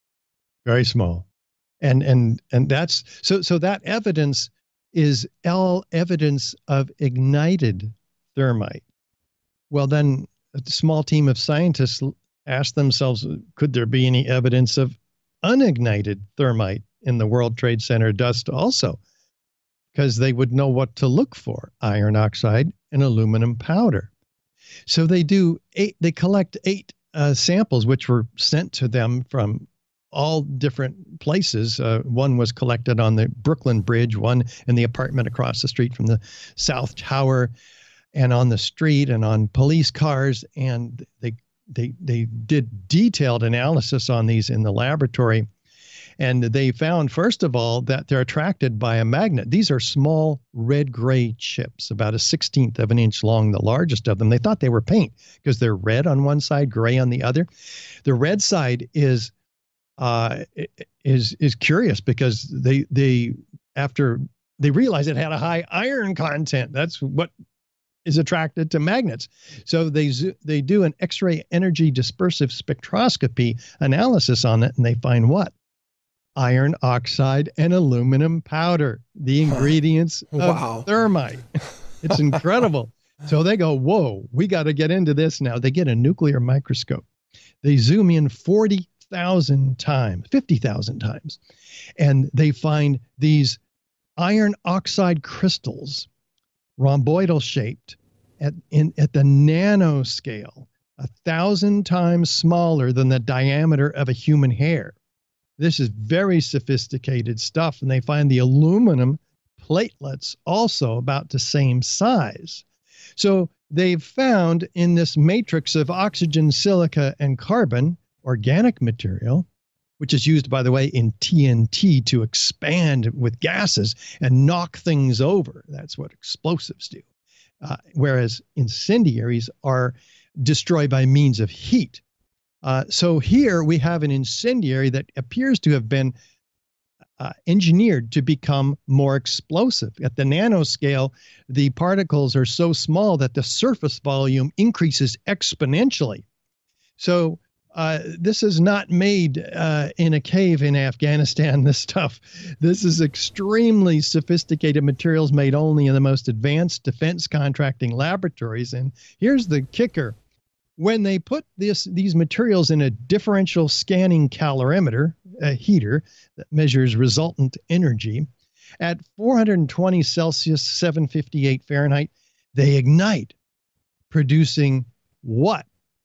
very small. And, and, and that's, so, so that evidence is all evidence of ignited thermite. Well, then a small team of scientists asked themselves, could there be any evidence of unignited thermite in the World Trade Center dust also? Because they would know what to look for: iron oxide and aluminum powder. So they do eight, they collect eight uh, samples, which were sent to them from all different places. Uh, one was collected on the Brooklyn Bridge, one in the apartment across the street from the South Tower, and on the street, and on police cars. And they they they did detailed analysis on these in the laboratory. And they found, first of all, that they're attracted by a magnet. These are small red-gray chips, about a sixteenth of an inch long, the largest of them. They thought they were paint because they're red on one side, gray on the other. The red side is uh, is is curious because they they after they realized it had a high iron content. That's what is attracted to magnets. So they they do an X-ray energy dispersive spectroscopy analysis on it, and they find what? Iron oxide and aluminum powder, the ingredients wow. of thermite. It's incredible. So they go, whoa, we got to get into this now. They get a nuclear microscope. They zoom in forty thousand times, fifty thousand times, and they find these iron oxide crystals, rhomboidal shaped, at, in, at the nanoscale, a thousand times smaller than the diameter of a human hair. This is very sophisticated stuff, and they find the aluminum platelets also about the same size. So they've found in this matrix of oxygen, silica, and carbon, organic material, which is used, by the way, in T N T to expand with gases and knock things over. That's what explosives do. Uh, whereas incendiaries are destroyed by means of heat. Uh, so here we have an incendiary that appears to have been uh, engineered to become more explosive. At the nanoscale, the particles are so small that the surface volume increases exponentially. So uh, this is not made uh, in a cave in Afghanistan, this stuff. This is extremely sophisticated materials made only in the most advanced defense contracting laboratories. And here's the kicker. When they put this, these materials in a differential scanning calorimeter, a heater that measures resultant energy, at four hundred twenty Celsius, seven fifty-eight Fahrenheit, they ignite, producing what?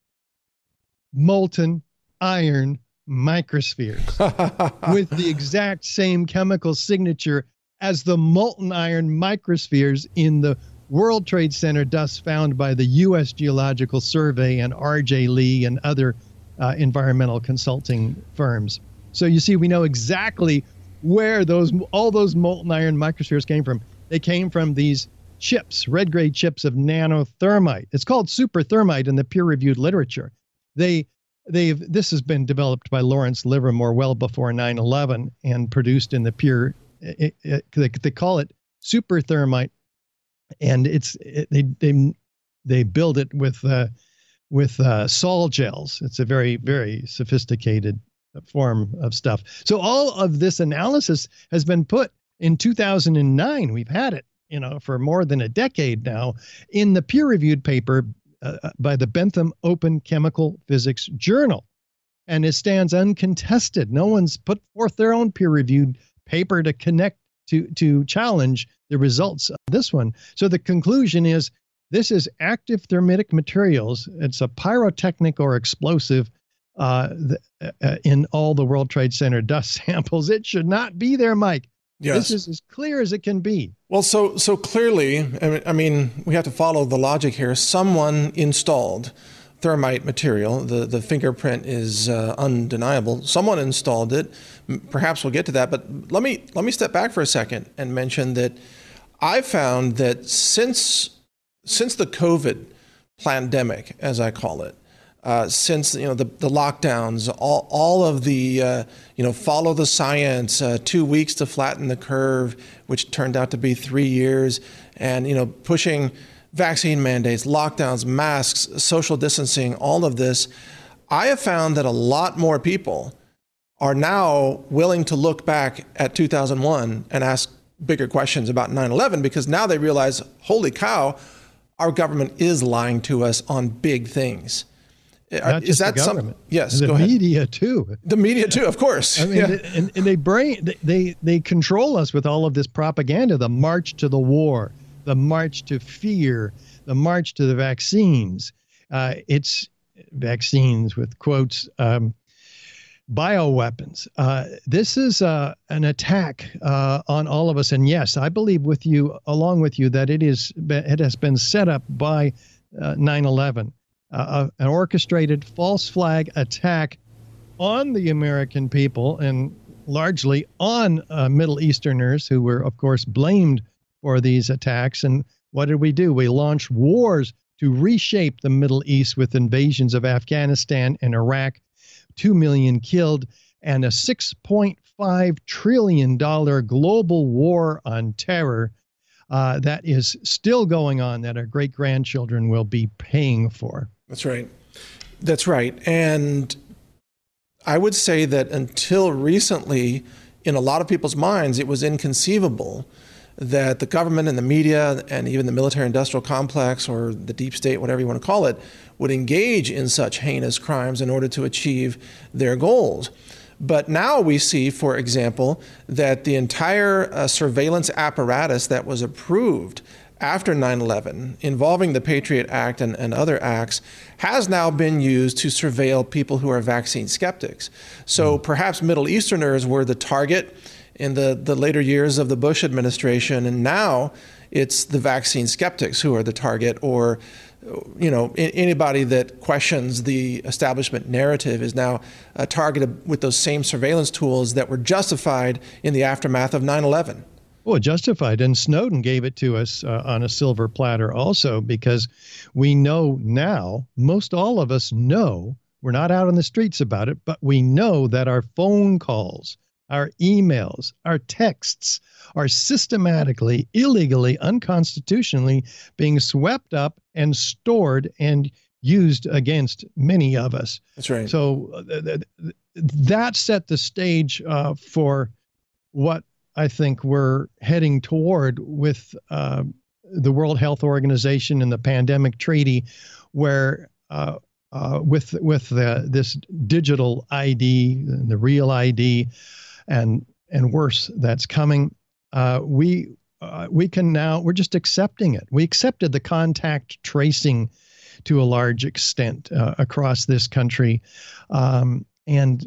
Molten iron microspheres with the exact same chemical signature as the molten iron microspheres in the World Trade Center dust found by the U S Geological Survey and R J Lee and other uh, environmental consulting firms. So you see, we know exactly where those all those molten iron microspheres came from. They came from these chips, red-gray chips of nanothermite. It's called superthermite in the peer-reviewed literature. They, they've this has been developed by Lawrence Livermore well before nine eleven and produced in the peer. It, it, they, they call it superthermite. And it's it, they they they build it with uh, with uh, sol gels. It's a very very sophisticated form of stuff. So all of this analysis has been put in two thousand nine. We've had it, you know, for more than a decade now in the peer-reviewed paper uh, by the Bentham Open Chemical Physics Journal, and it stands uncontested. No one's put forth their own peer-reviewed paper to connect to to challenge the results of this one. So the conclusion is this is active thermitic materials. It's a pyrotechnic or explosive uh, the, uh, in all the World Trade Center dust samples. It should not be there, Mike. Yes. This is as clear as it can be. Well, so so clearly, I mean, we have to follow the logic here. Someone installed thermite material. The, the fingerprint is uh, undeniable. Someone installed it. Perhaps we'll get to that. But let me let me step back for a second and mention that I found that since since the COVID pandemic, as I call it, uh, since you know the, the lockdowns, all all of the uh, you know follow the science, uh, two weeks to flatten the curve, which turned out to be three years, and you know pushing vaccine mandates, lockdowns, masks, social distancing, all of this, I have found that a lot more people are now willing to look back at two thousand one and ask bigger questions about nine eleven, because now they realize, holy cow, our government is lying to us on big things. Not is just that the government. Some, yes, the go ahead. media too. The media too, of course. I mean, yeah. they, and, and they brain they they control us with all of this propaganda. The march to the war, the march to fear, the march to the vaccines. Uh, it's vaccines with quotes. Um, bioweapons. Uh, this is uh, an attack uh, on all of us. And yes, I believe with you, along with you, that it is it has been set up by uh, nine eleven. Uh, an orchestrated false flag attack on the American people and largely on uh, Middle Easterners who were, of course, blamed for these attacks. And what did we do? We launched wars to reshape the Middle East with invasions of Afghanistan and Iraq, two million killed, and a six point five trillion dollars global war on terror uh, that is still going on, that our great-grandchildren will be paying for. That's right. That's right. And I would say that until recently, in a lot of people's minds, it was inconceivable that the government and the media and even the military-industrial complex, or the deep state, whatever you want to call it, would engage in such heinous crimes in order to achieve their goals. But now we see, for example, that the entire uh, surveillance apparatus that was approved after nine eleven, involving the Patriot Act and, and other acts, has now been used to surveil people who are vaccine skeptics. So perhaps Middle Easterners were the target in the, the later years of the Bush administration, and now it's the vaccine skeptics who are the target, or you know, anybody that questions the establishment narrative is now uh, targeted with those same surveillance tools that were justified in the aftermath of nine eleven. Well, justified. And Snowden gave it to us uh, on a silver platter also, because we know now, most all of us know, we're not out on the streets about it, but we know that our phone calls, our emails, our texts are systematically, illegally, unconstitutionally being swept up and stored and used against many of us. That's right. So uh, th- th- that set the stage uh, for what I think we're heading toward with uh, the World Health Organization and the pandemic treaty, where uh, uh, with with the, this digital I D, the real I D, and and worse that's coming, uh, we uh, we can now, we're just accepting it. We accepted the contact tracing to a large extent uh, across this country, um, and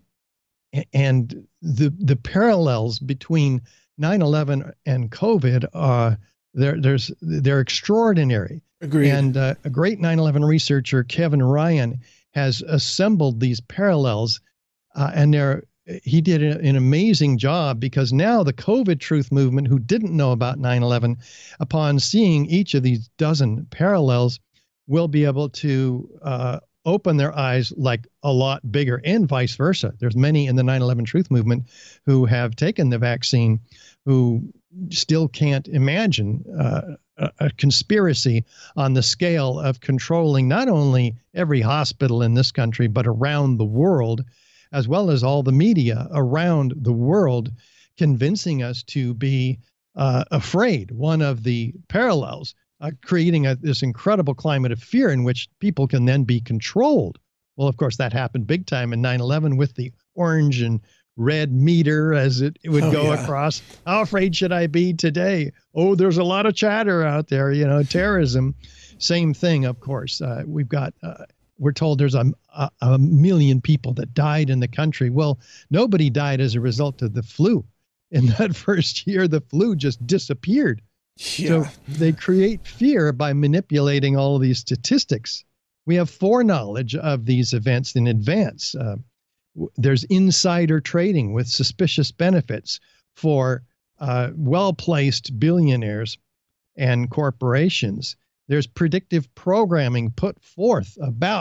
and the the parallels between nine eleven and COVID are there. There's they're extraordinary. Agreed. And uh, a great nine eleven researcher, Kevin Ryan, has assembled these parallels, uh, and they're he did an amazing job, because now the COVID truth movement, who didn't know about nine eleven, upon seeing each of these dozen parallels, will be able to uh, open their eyes like a lot bigger, and vice versa. There's many in the nine eleven truth movement who have taken the vaccine who still can't imagine uh, a, a conspiracy on the scale of controlling not only every hospital in this country, but around the world, as well as all the media around the world, convincing us to be uh, afraid. One of the parallels, uh, creating a, this incredible climate of fear in which people can then be controlled. Well, of course, that happened big time in nine eleven with the orange and red meter as it, it would oh, go yeah. across. How afraid should I be today? Oh, there's a lot of chatter out there, you know, terrorism. Same thing, of course. Uh, we've got... Uh, We're told there's a, a, a million people that died in the country. Well, nobody died as a result of the flu. In that first year, the flu just disappeared. Yeah. So they create fear by manipulating all of these statistics. We have foreknowledge of these events in advance. Uh, w- there's insider trading with suspicious benefits for uh, well-placed billionaires and corporations. There's predictive programming put forth about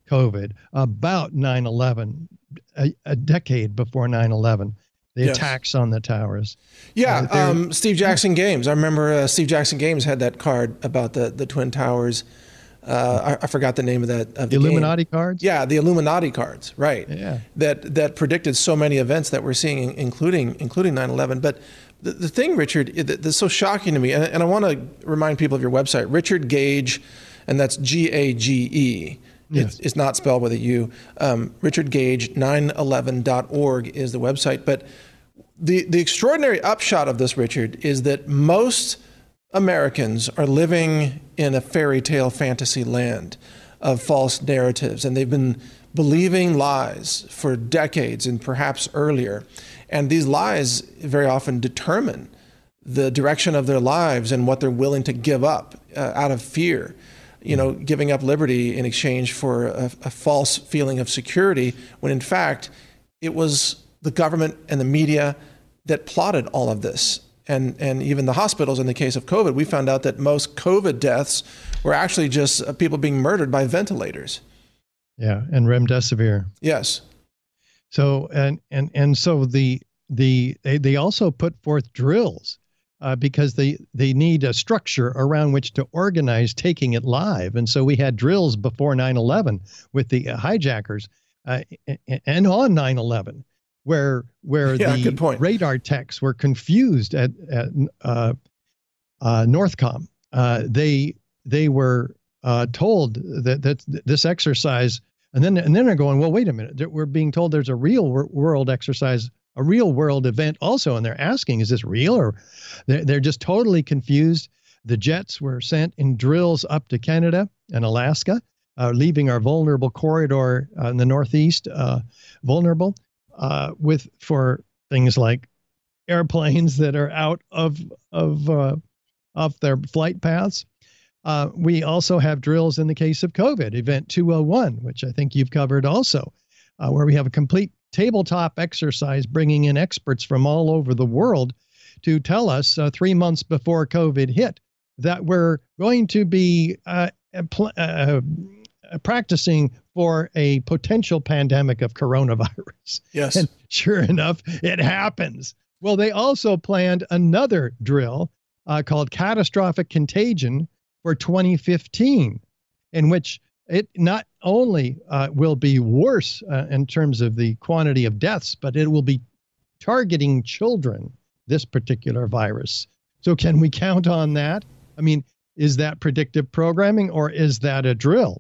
COVID, about nine eleven, a, a decade before nine eleven, the Yes. attacks on the towers. Yeah, Uh, there- um, Steve Jackson Games. I remember uh, Steve Jackson Games had that card about the, the Twin Towers. Uh, I, I forgot the name of that. Of the the game. Illuminati cards? Yeah, the Illuminati cards, right? Yeah. That that predicted so many events that we're seeing, including including nine eleven. But the, the thing, Richard, that, that's so shocking to me, and, and I want to remind people of your website, Richard Gage, and that's G A G E. Yes. It's, it's not spelled with a U. Um, Richard Gage, nine eleven dot org is the website. But the the extraordinary upshot of this, Richard, is that most Americans are living in a fairy tale fantasy land of false narratives, and they've been believing lies for decades and perhaps earlier. And these lies very often determine the direction of their lives and what they're willing to give up uh, out of fear. You know, giving up liberty in exchange for a, a false feeling of security, when in fact it was the government and the media that plotted all of this. And and even the hospitals, in the case of COVID, we found out that most COVID deaths were actually just uh, people being murdered by ventilators. Yeah, and remdesivir. Yes. So and and and so the the they, they also put forth drills uh, because they they need a structure around which to organize taking it live. And so we had drills before nine eleven with the uh, hijackers uh, and on nine eleven. Where where Yeah, the good point. radar techs were confused at, at uh, uh, Northcom. Uh, they they were uh, told that that this exercise, and then and then they're going, well, wait a minute, we're being told there's a real wor- world exercise, a real world event also, and they're asking, is this real? Or they're, they're just totally confused. The jets were sent in drills up to Canada and Alaska, uh, leaving our vulnerable corridor uh, in the Northeast uh, vulnerable. Uh, with for things like airplanes that are out of of uh, off their flight paths. Uh, we also have drills in the case of COVID, Event two oh one, which I think you've covered also, uh, where we have a complete tabletop exercise bringing in experts from all over the world to tell us uh, three months before COVID hit that we're going to be uh, pl- uh, practicing for a potential pandemic of coronavirus. Yes. And sure enough, it happens. Well, they also planned another drill uh, called Catastrophic Contagion for twenty fifteen, in which it not only uh, will be worse uh, in terms of the quantity of deaths, but it will be targeting children, this particular virus. So can we count on that? I mean, is that predictive programming or is that a drill?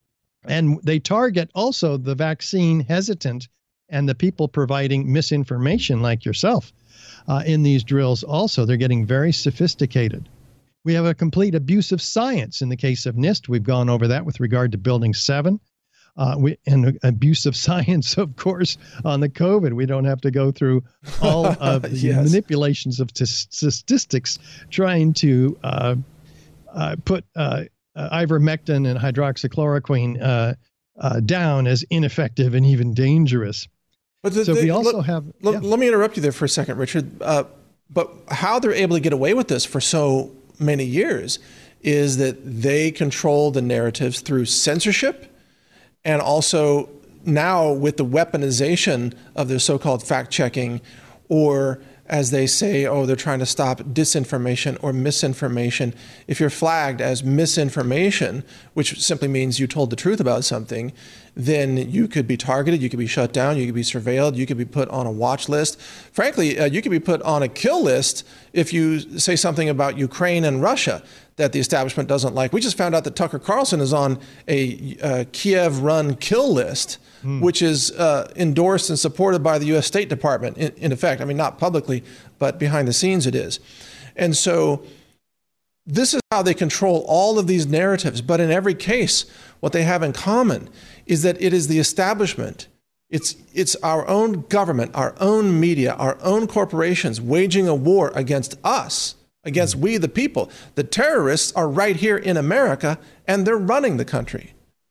And they target also the vaccine hesitant and the people providing misinformation like yourself uh, in these drills also. They're getting very sophisticated. We have a complete abuse of science in the case of NIST. We've gone over that with regard to Building seven. Uh, we, and abuse of science, of course, on the COVID. We don't have to go through all of the Yes. manipulations of t- statistics trying to uh, uh, put uh, uh, ivermectin and hydroxychloroquine uh, uh, down as ineffective and even dangerous. But the, So the- we also let, have. Let, yeah. let me interrupt you there for a second, Richard. Uh, but how they're able to get away with this for so many years is that they control the narratives through censorship, and also now with the weaponization of their so-called fact-checking, or as they say, oh, they're trying to stop disinformation or misinformation. If you're flagged as misinformation, which simply means you told the truth about something, then you could be targeted, you could be shut down, you could be surveilled, you could be put on a watch list. Frankly, uh, you could be put on a kill list if you say something about Ukraine and Russia that the establishment doesn't like. We just found out that Tucker Carlson is on a uh, Kiev-run kill list, mm. which is uh, endorsed and supported by the U S State Department, in, in effect. I mean, not publicly, but behind the scenes it is. And so this is how they control all of these narratives. But in every case, what they have in common is that it is the establishment. It's, it's our own government, our own media, our own corporations waging a war against us, against we the people. The terrorists are right here in America, and they're running the country.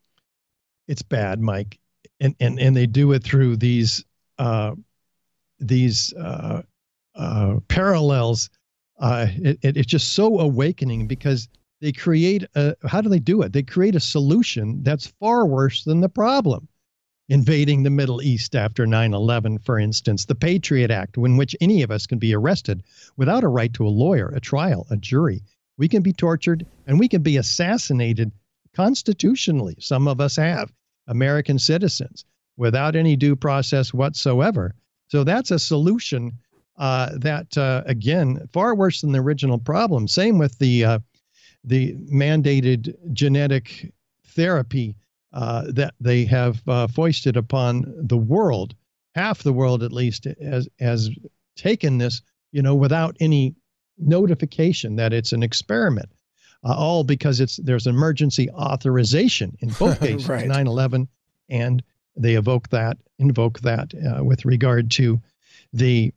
It's bad, Mike, and and and they do it through these uh, these uh, uh, parallels. Uh, it, it, it's just so awakening because they create a, how do they do it? They create a solution that's far worse than the problem. Invading the Middle East after nine eleven, for instance, the Patriot Act, in which any of us can be arrested without a right to a lawyer, a trial, a jury. We can be tortured and we can be assassinated constitutionally. Some of us have, American citizens, without any due process whatsoever. So that's a solution uh, that, uh, again, far worse than the original problem. Same with the uh, the mandated genetic therapy uh, that they have uh, foisted upon the world. Half the world, at least, has has taken this, you know, without any notification that it's an experiment. Uh, all because it's there's emergency authorization in both cases, Right. nine eleven, and they evoke that, invoke that uh, with regard to the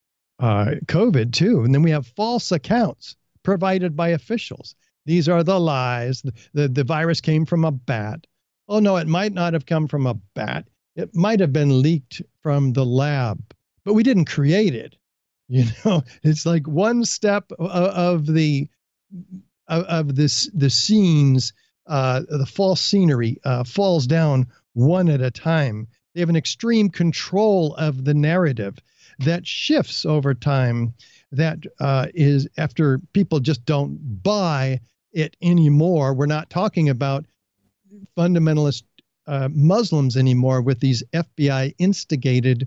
uh, COVID too. And then we have false accounts provided by officials. These are the lies. The, the, the virus came from a bat. Oh, no, it might not have come from a bat. It might have been leaked from the lab, but we didn't create it. You know, it's like one step of, of the of, of this the scenes, uh, the false scenery uh, falls down one at a time. They have an extreme control of the narrative that shifts over time. That uh, is after people just don't buy it anymore. We're not talking about fundamentalist uh, Muslims anymore with these F B I instigated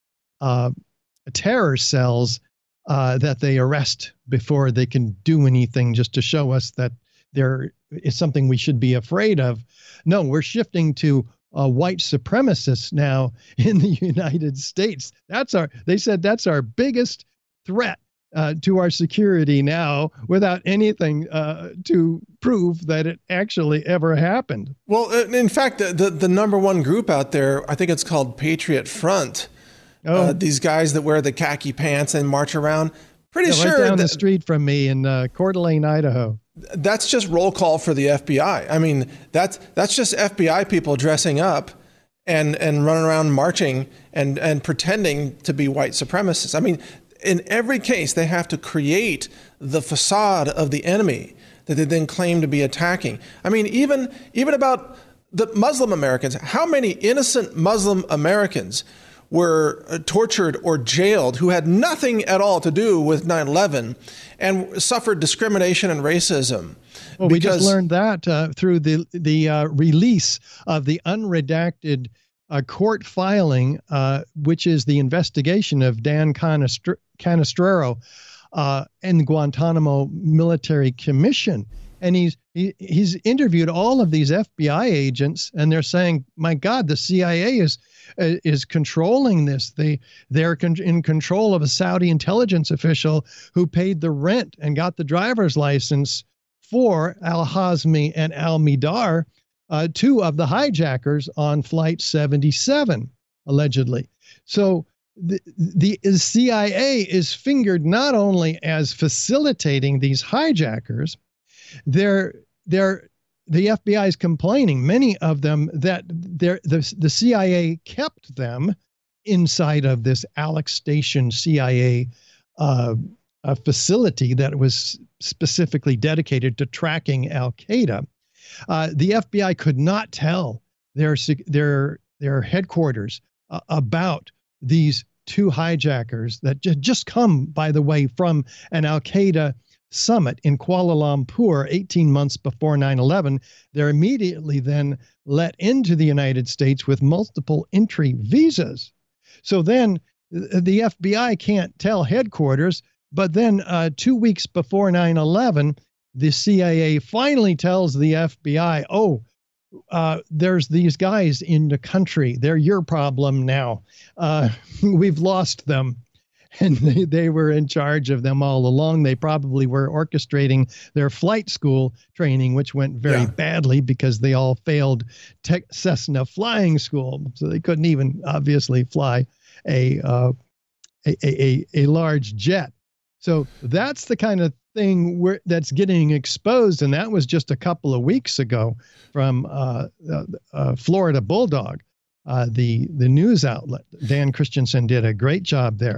uh, terror cells uh, that they arrest before they can do anything, just to show us that there is something we should be afraid of. No, we're shifting to uh, white supremacists now in the United States. That's our, they said that's our biggest threat uh, to our security now, without anything uh, to prove that it actually ever happened. Well, in fact, the, the, the number one group out there, I think it's called Patriot Front. Oh. Uh, these guys that wear the khaki pants and march around. Pretty Yeah, sure right down that, the street from me in uh, Coeur d'Alene, Idaho. that's just roll call for the F B I. I mean, that's that's just F B I people dressing up and and running around marching and and pretending to be white supremacists. I mean, in every case, they have to create the facade of the enemy that they then claim to be attacking. I mean, even even about the Muslim Americans, how many innocent Muslim Americans were tortured or jailed who had nothing at all to do with nine eleven and suffered discrimination and racism? Well, we just learned that uh, through the the uh, release of the unredacted uh, court filing, uh, which is the investigation of Dan Canistr- Canestraro uh, and Guantanamo Military Commission. And he's he, he's interviewed all of these F B I agents, and they're saying, "My God, the C I A is uh, is controlling this. They they're con- in control of a Saudi intelligence official who paid the rent and got the driver's license for Al-Hazmi and Al-Midar, uh, two of the hijackers on Flight seventy-seven, allegedly." So the the C I A is fingered not only as facilitating these hijackers. They're, they're, the F B I is complaining, many of them, that they're, the, the C I A kept them inside of this Alex Station C I A uh, a facility that was specifically dedicated to tracking Al-Qaeda. Uh, the F B I could not tell their, their, their headquarters uh, about these two hijackers that j- just come, by the way, from an Al-Qaeda summit in Kuala Lumpur eighteen months before nine eleven. They're immediately then let into the United States with multiple entry visas. So then the F B I can't tell headquarters, but then uh, two weeks before nine eleven, the C I A finally tells the F B I, oh, uh, there's these guys in the country. They're your problem now. Uh, we've lost them. And they, they were in charge of them all along. They probably were orchestrating their flight school training, which went very Yeah. badly because they all failed tech Cessna flying school. So they couldn't even obviously fly a, uh, a, a, a large jet. So that's the kind of thing where, that's getting exposed. And that was just a couple of weeks ago from uh, uh, uh, Florida Bulldog, uh, the, the news outlet. Dan Christensen did a great job there.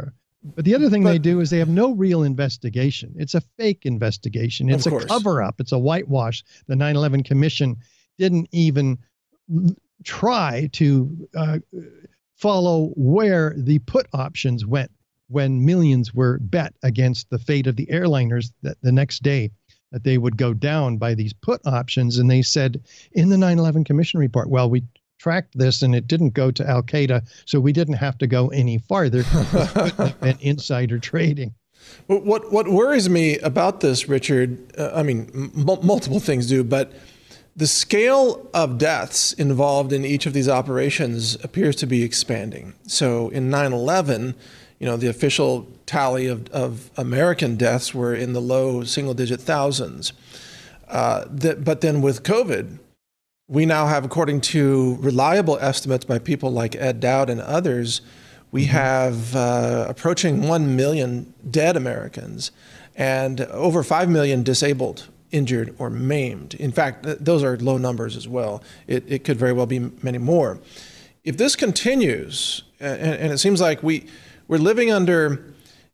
But the other thing But- they do is they have no real investigation. It's a fake investigation. It's a course. cover-up. It's a whitewash. The nine eleven Commission didn't even l- try to uh, follow where the put options went when millions were bet against the fate of the airliners that the next day that they would go down by these put options. And they said in the nine eleven Commission report, well, we tracked this and it didn't go to Al Qaeda, so we didn't have to go any farther. And insider trading. What what what worries me about this, Richard? Uh, I mean, m- multiple things do, but the scale of deaths involved in each of these operations appears to be expanding. So in nine eleven, you know, the official tally of, of American deaths were in the low single-digit thousands. Uh, that, but then with COVID, we now have, according to reliable estimates by people like Ed Dowd and others, we have uh, approaching one million dead Americans and over five million disabled, injured, or maimed. In fact, th- those are low numbers as well. It, it could very well be many more. If this continues, and, and it seems like we, we're living under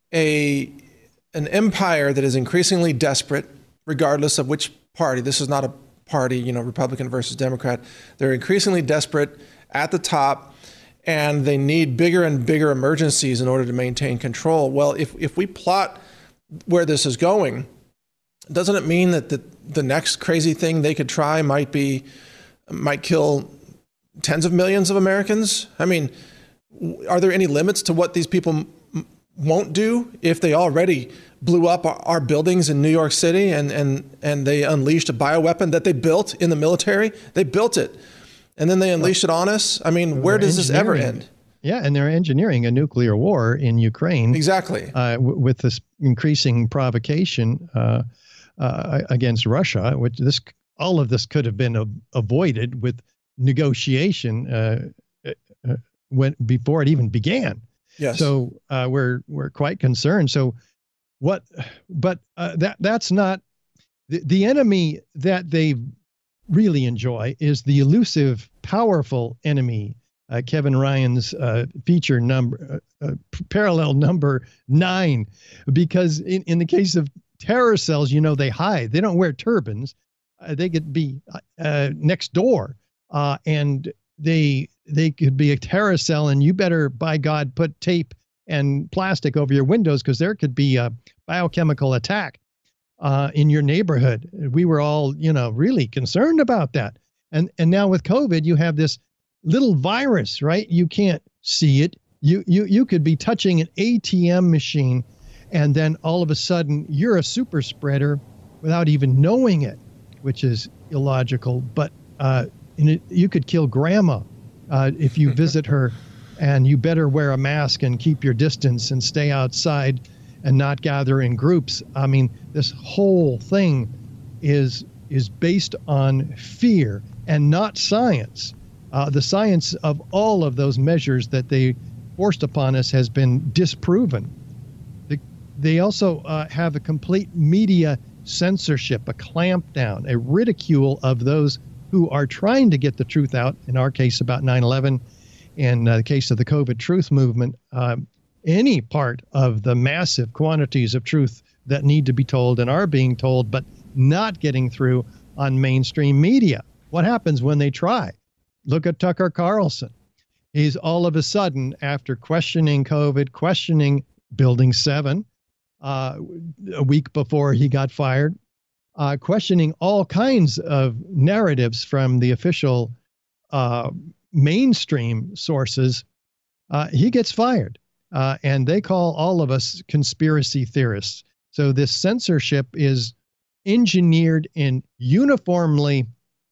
a, an empire that is increasingly desperate, regardless of which party. This is not a party, you know, Republican versus Democrat. They're increasingly desperate at the top, and they need bigger and bigger emergencies in order to maintain control. Well, if, if we plot where this is going, doesn't it mean that the, the next crazy thing they could try might be, might kill tens of millions of Americans? I mean, are there any limits to what these people m- won't do if they already blew up our, our buildings in New York City and, and, and they unleashed a bioweapon that they built in the military? They built it. And then they unleashed it on us. I mean, where does this ever end? Yeah, and they're engineering a nuclear war in Ukraine. Exactly. Uh, w- with this increasing provocation uh, uh, against Russia, which this all of this could have been a- avoided with negotiation uh, uh, when before it even began. Yes. So uh, we're we're quite concerned. So what? But uh, that that's not the the enemy that they really enjoy is the elusive, powerful enemy. Uh, Kevin Ryan's uh, feature number, uh, uh, parallel number nine, because in, in the case of terror cells, you know, they hide. They don't wear turbans. Uh, they could be uh, next door, uh, and they they could be a terror cell, and you better, by God, put tape and plastic over your windows because there could be a biochemical attack uh, in your neighborhood. We were all, you know, really concerned about that. And and now with COVID, you have this little virus, right? You can't see it. You you you could be touching an A T M machine, and then all of a sudden you're a super spreader without even knowing it, which is illogical. But uh, and it, you could kill grandma uh, if you visit her, and you better wear a mask and keep your distance and stay outside and not gather in groups. I mean, this whole thing is is based on fear and not science. Uh, the science of all of those measures that they forced upon us has been disproven. The, they also uh, have a complete media censorship, a clampdown, a ridicule of those who are trying to get the truth out, in our case about nine eleven, in uh, the case of the COVID truth movement, uh, any part of the massive quantities of truth that need to be told and are being told, but not getting through on mainstream media. What happens when they try? Look at Tucker Carlson. He's all of a sudden, after questioning COVID, questioning Building seven, uh, a week before he got fired, uh, questioning all kinds of narratives from the official uh, mainstream sources, uh, he gets fired. Uh, and they call all of us conspiracy theorists. So this censorship is engineered in uniformly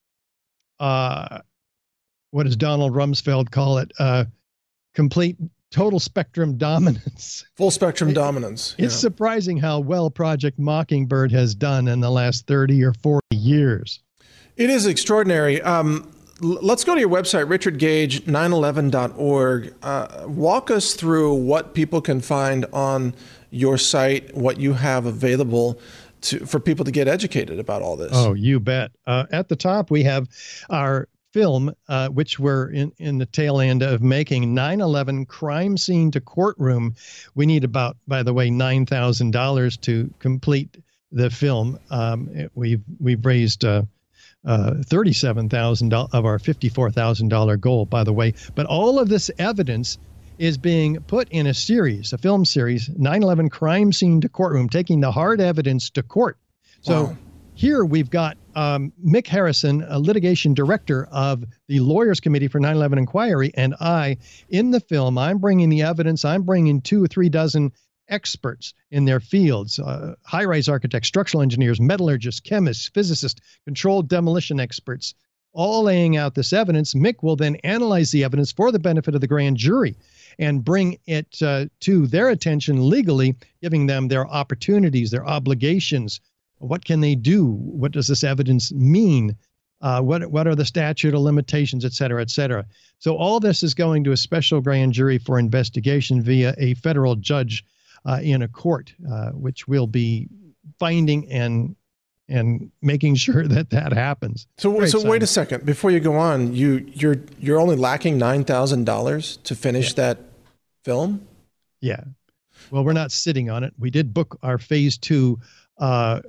uh, what does Donald Rumsfeld call it? Uh, complete total spectrum dominance. Full spectrum dominance. It's yeah. surprising how well Project Mockingbird has done in the last thirty or forty years. It is extraordinary. Um, l- let's go to your website, richard gage nine eleven dot org. Uh, walk us through what people can find on your site, what you have available to, for people to get educated about all this. Oh, you bet. Uh, at the top, we have our film, uh, which we're in, in the tail end of making, nine eleven crime scene to courtroom. We need about, by the way, nine thousand dollars to complete the film. Um, it- we've we've raised uh, uh, thirty-seven thousand dollars of our fifty-four thousand dollars goal, by the way. But all of this evidence is being put in a series, a film series, nine eleven crime scene to courtroom, taking the hard evidence to court. So Wow. here we've got um, Mick Harrison, a litigation director of the Lawyers Committee for nine eleven Inquiry, and I, in the film, I'm bringing the evidence. I'm bringing two or three dozen experts in their fields, uh, high-rise architects, structural engineers, metallurgists, chemists, physicists, controlled demolition experts, all laying out this evidence. Mick will then analyze the evidence for the benefit of the grand jury and bring it uh, to their attention legally, giving them their opportunities, their obligations. What can they do? What does this evidence mean? Uh, what what are the statute of limitations, et cetera, et cetera? So all this is going to a special grand jury for investigation via a federal judge uh, in a court, uh, which will be finding and and making sure that that happens. So, Great, so wait Simon. a second. Before you go on, you you're you're only lacking nine thousand dollars to finish that film. Yeah. Well, we're not sitting on it. We did book our phase two uh,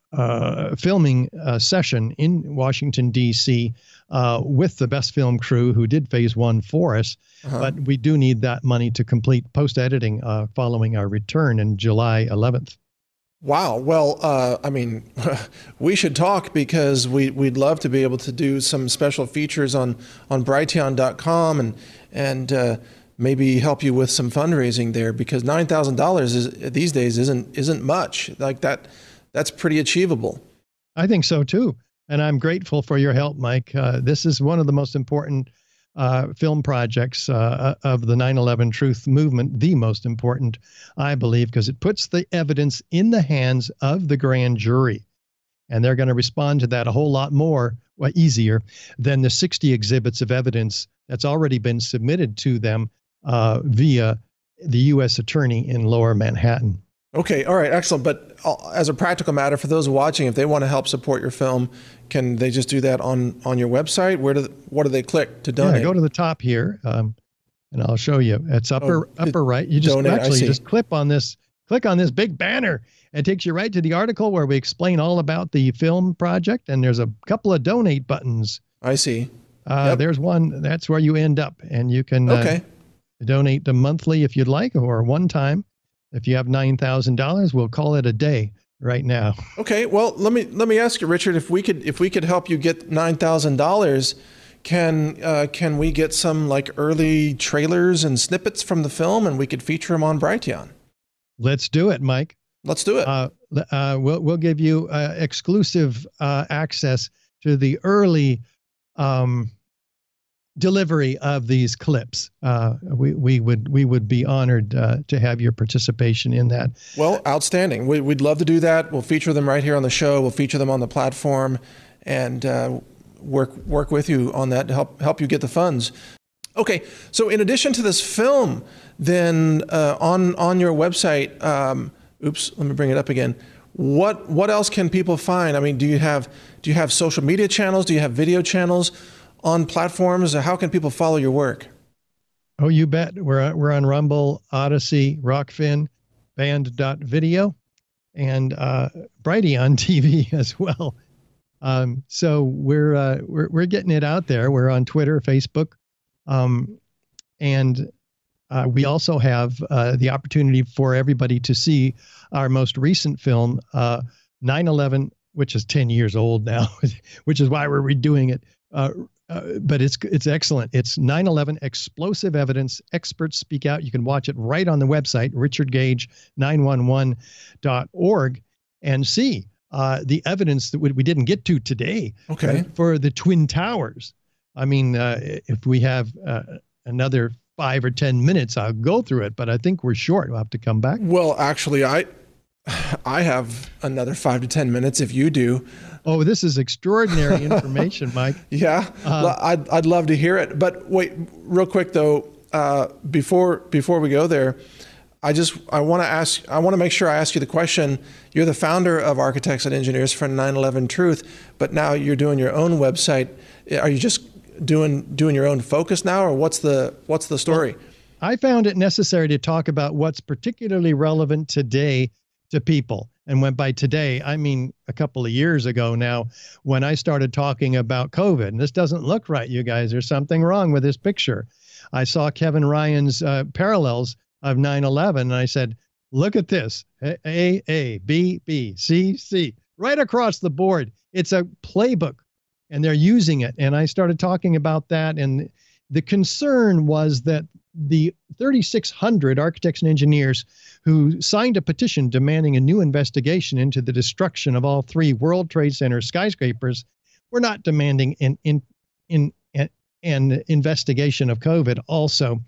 uh, filming uh, session in Washington, D C uh, with the Best Film crew who did phase one for us. Uh-huh. But we do need that money to complete post-editing uh, following our return in July eleventh. Wow. Well, uh, I mean, we should talk because we we'd love to be able to do some special features on on Brighteon dot com and and uh, maybe help you with some fundraising there, because nine thousand dollars is these days isn't isn't much. Like that, that's pretty achievable. I think so too. And I'm grateful for your help, Mike. Uh, this is one of the most important uh, film projects uh, of the nine eleven Truth movement, the most important, I believe, because it puts the evidence in the hands of the grand jury. And they're going to respond to that a whole lot more, well, easier than the sixty exhibits of evidence that's already been submitted to them uh, via the U S attorney in Lower Manhattan. Okay. All right. Excellent. But uh, as a practical matter, for those watching, if they want to help support your film, can they just do that on on your website? Where do what do they click to donate? Yeah, go to the top here, um, and I'll show you. It's upper Oh, upper right. You just donate, I actually see. just click on this, click on this big banner. It takes you right to the article where we explain all about the film project, and there's a couple of donate buttons. I see. Uh, Yep. There's one. That's where you end up, and you can uh, Okay. donate the monthly if you'd like, or one time. If you have nine thousand dollars, we'll call it a day right now. Okay. Well, let me let me ask you, Richard, if we could if we could help you get nine thousand dollars, can uh, can we get some like early trailers and snippets from the film, and we could feature them on Brighteon? Let's do it, Mike. Let's do it. Uh, uh, we'll we'll give you uh, exclusive uh, access to the early um, delivery of these clips. Uh, we we would we would be honored uh, to have your participation in that. Well, outstanding. We, we'd love to do that. We'll feature them right here on the show. We'll feature them on the platform, and uh, work work with you on that to help help you get the funds. Okay. So in addition to this film, then uh, on on your website, um, oops, let me bring it up again. What what else can people find? I mean, do you have do you have social media channels? Do you have video channels on platforms? How can people follow your work? Oh, you bet. We're we're on Rumble, Odyssey, Rockfin, Band.video, and uh, Brighteon T V as well. Um, so we're uh, we're we're getting it out there. We're on Twitter, Facebook, um, and uh, we also have uh, the opportunity for everybody to see our most recent film, uh, nine eleven, which is ten years old now, which is why we're redoing it. Uh, Uh, but it's it's excellent. It's nine eleven Explosive Evidence. Experts Speak Out. You can watch it right on the website, richard gage nine one one dot org, and see uh, the evidence that we, we didn't get to today. Okay. uh, for the Twin Towers. I mean, uh, if we have uh, another five or ten minutes, I'll go through it, but I think we're short. We'll have to come back. Well, actually, I I have another five to ten minutes if you do. Oh, this is extraordinary information, Mike. Yeah, Uh, I'd I'd love to hear it. But wait, real quick though, uh, before before we go there, I just I want to ask I want to make sure I ask you the question. You're the founder of Architects and Engineers for nine eleven Truth, but now you're doing your own website. Are you just doing doing your own focus now, or what's the what's the story? I found it necessary to talk about what's particularly relevant today to people. And when by today, I mean a couple of years ago now, when I started talking about COVID. And this doesn't look right, you guys. There's something wrong with this picture. I saw Kevin Ryan's uh, parallels of nine eleven, and I said, look at this. A, A, B, B, C, C, right across the board. It's a playbook, and they're using it. And I started talking about that, and the concern was that the thirty-six hundred architects and engineers who signed a petition demanding a new investigation into the destruction of all three World Trade Center skyscrapers were not demanding an, in, in, an, an investigation of COVID also.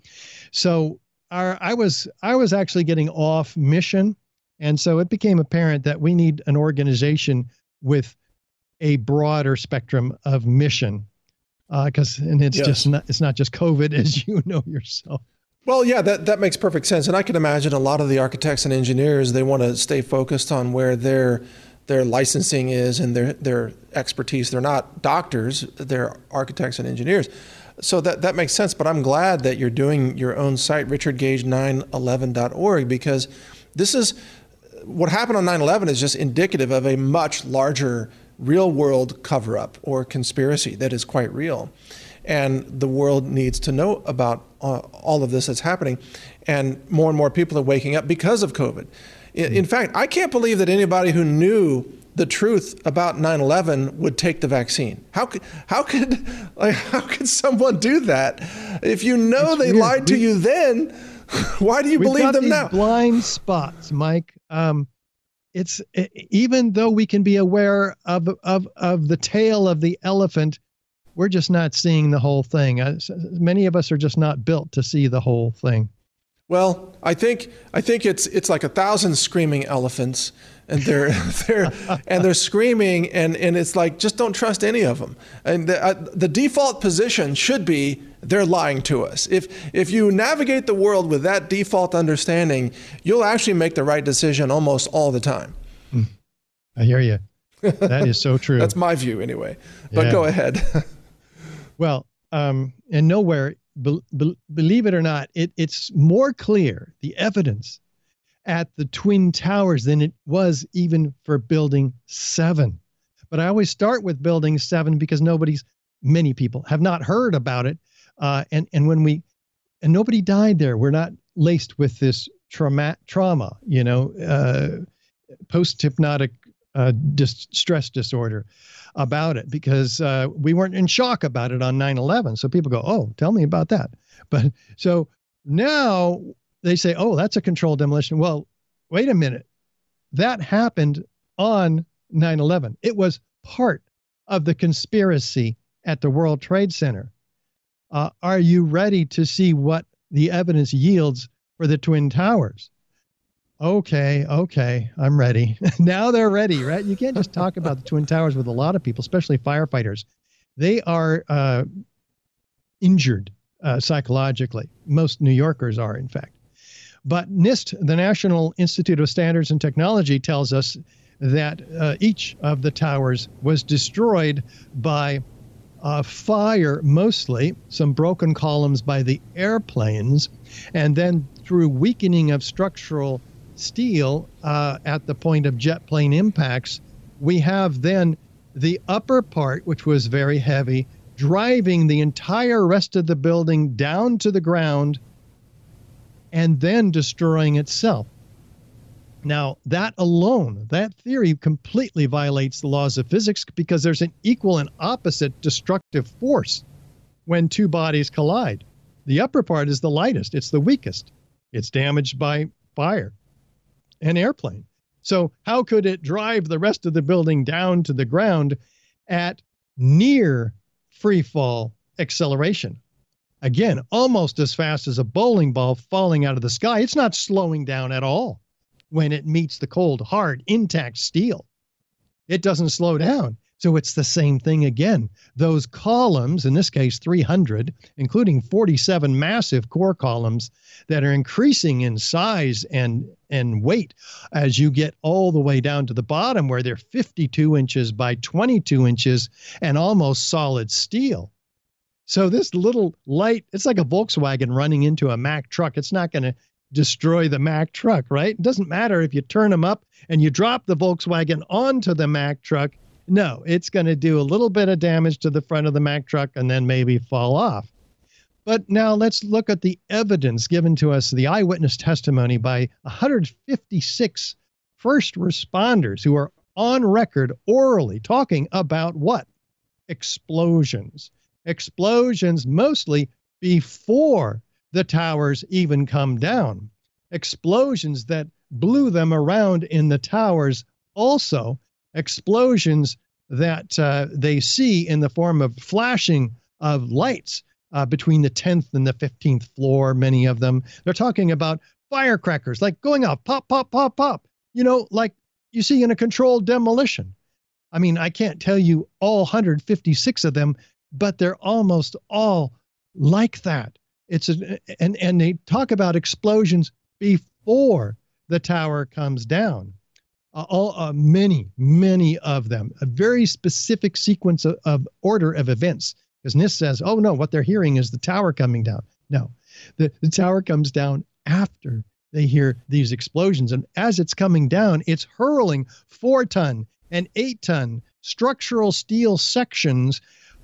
So our, I was I was actually getting off mission, and so it became apparent that we need an organization with a broader spectrum of mission. Because uh, and it's yes. just not it's not just COVID, as you know yourself. Well, yeah, that, that makes perfect sense. And I can imagine a lot of the architects and engineers, they want to stay focused on where their their licensing is and their their expertise. They're not doctors, they're architects and engineers. So that, that makes sense. But I'm glad that you're doing your own site, richard gage nine eleven dot org, because this is what happened on nine eleven is just indicative of a much larger real world cover-up or conspiracy that is quite real. And the world needs to know about uh, all of this that's happening. And more and more people are waking up because of COVID. In, mm-hmm. in fact, I can't believe that anybody who knew the truth about nine eleven would take the vaccine. How could, how could, like, how could someone do that? If you know it's they weird. lied to we, you then, why do you believe got them these now? Blind spots, Mike. Um, It's even though we can be aware of, of, of the tail of the elephant, we're just not seeing the whole thing. Uh, many of us are just not built to see the whole thing. Well, I think I think it's it's like a thousand screaming elephants, and they're they're and they're screaming, and, and it's like, just don't trust any of them. And the, uh, the default position should be they're lying to us. If if you navigate the world with that default understanding, you'll actually make the right decision almost all the time. I hear you. That is so true. That's my view anyway. But yeah. Go ahead. Well, um, and nowhere, be, be, believe it or not, it, it's more clear, the evidence at the Twin Towers than it was even for Building seven. But I always start with Building seven because nobody's, many people have not heard about it. Uh, and, and when we, and nobody died there. We're not laced with this trauma, trauma, you know, uh, post-hypnotic uh, dis- stress disorder about it, because uh, we weren't in shock about it on nine eleven. So people go, oh, tell me about that. But so now they say, oh, that's a controlled demolition. Well, wait a minute. That happened on nine eleven. It was part of the conspiracy at the World Trade Center. Uh, are you ready to see what the evidence yields for the Twin Towers? Okay, okay, I'm ready. Now they're ready, right? You can't just talk about the Twin Towers with a lot of people, especially firefighters. They are uh, injured uh, psychologically. Most New Yorkers are, in fact. But NIST, the National Institute of Standards and Technology, tells us that uh, each of the towers was destroyed by uh, fire, mostly, some broken columns by the airplanes, and then through weakening of structural steel uh, at the point of jet plane impacts, we have then the upper part, which was very heavy, driving the entire rest of the building down to the ground and then destroying itself. Now, that alone, that theory completely violates the laws of physics, because there's an equal and opposite destructive force when two bodies collide. The upper part is the lightest. It's the weakest. It's damaged by fire. An airplane. So how could it drive the rest of the building down to the ground at near free fall acceleration? Again, almost as fast as a bowling ball falling out of the sky. It's not slowing down at all when it meets the cold, hard, intact steel. It doesn't slow down. So it's the same thing again. Those columns, in this case three hundred, including forty-seven massive core columns that are increasing in size and, and weight as you get all the way down to the bottom, where they're fifty-two inches by twenty-two inches and almost solid steel. So this little light, it's like a Volkswagen running into a Mack truck. It's not going to destroy the Mack truck, right? It doesn't matter if you turn them up and you drop the Volkswagen onto the Mack truck. No, it's going to do a little bit of damage to the front of the Mack truck and then maybe fall off. But now let's look at the evidence given to us, the eyewitness testimony by one hundred fifty-six first responders who are on record orally talking about what? Explosions. Explosions mostly before the towers even come down. Explosions that blew them around in the towers also. Explosions that uh, they see in the form of flashing of lights uh, between the tenth and the fifteenth floor, many of them. They're talking about firecrackers, like going off, pop, pop, pop, pop, you know, like you see in a controlled demolition. I mean, I can't tell you all one hundred fifty-six of them, but they're almost all like that. It's a, and, and they talk about explosions before the tower comes down. Uh, all, uh, many, many of them, a very specific sequence of, of order of events. Because NIST says, oh no, what they're hearing is the tower coming down. No, the, the tower comes down after they hear these explosions. And as it's coming down, it's hurling four ton and eight ton structural steel sections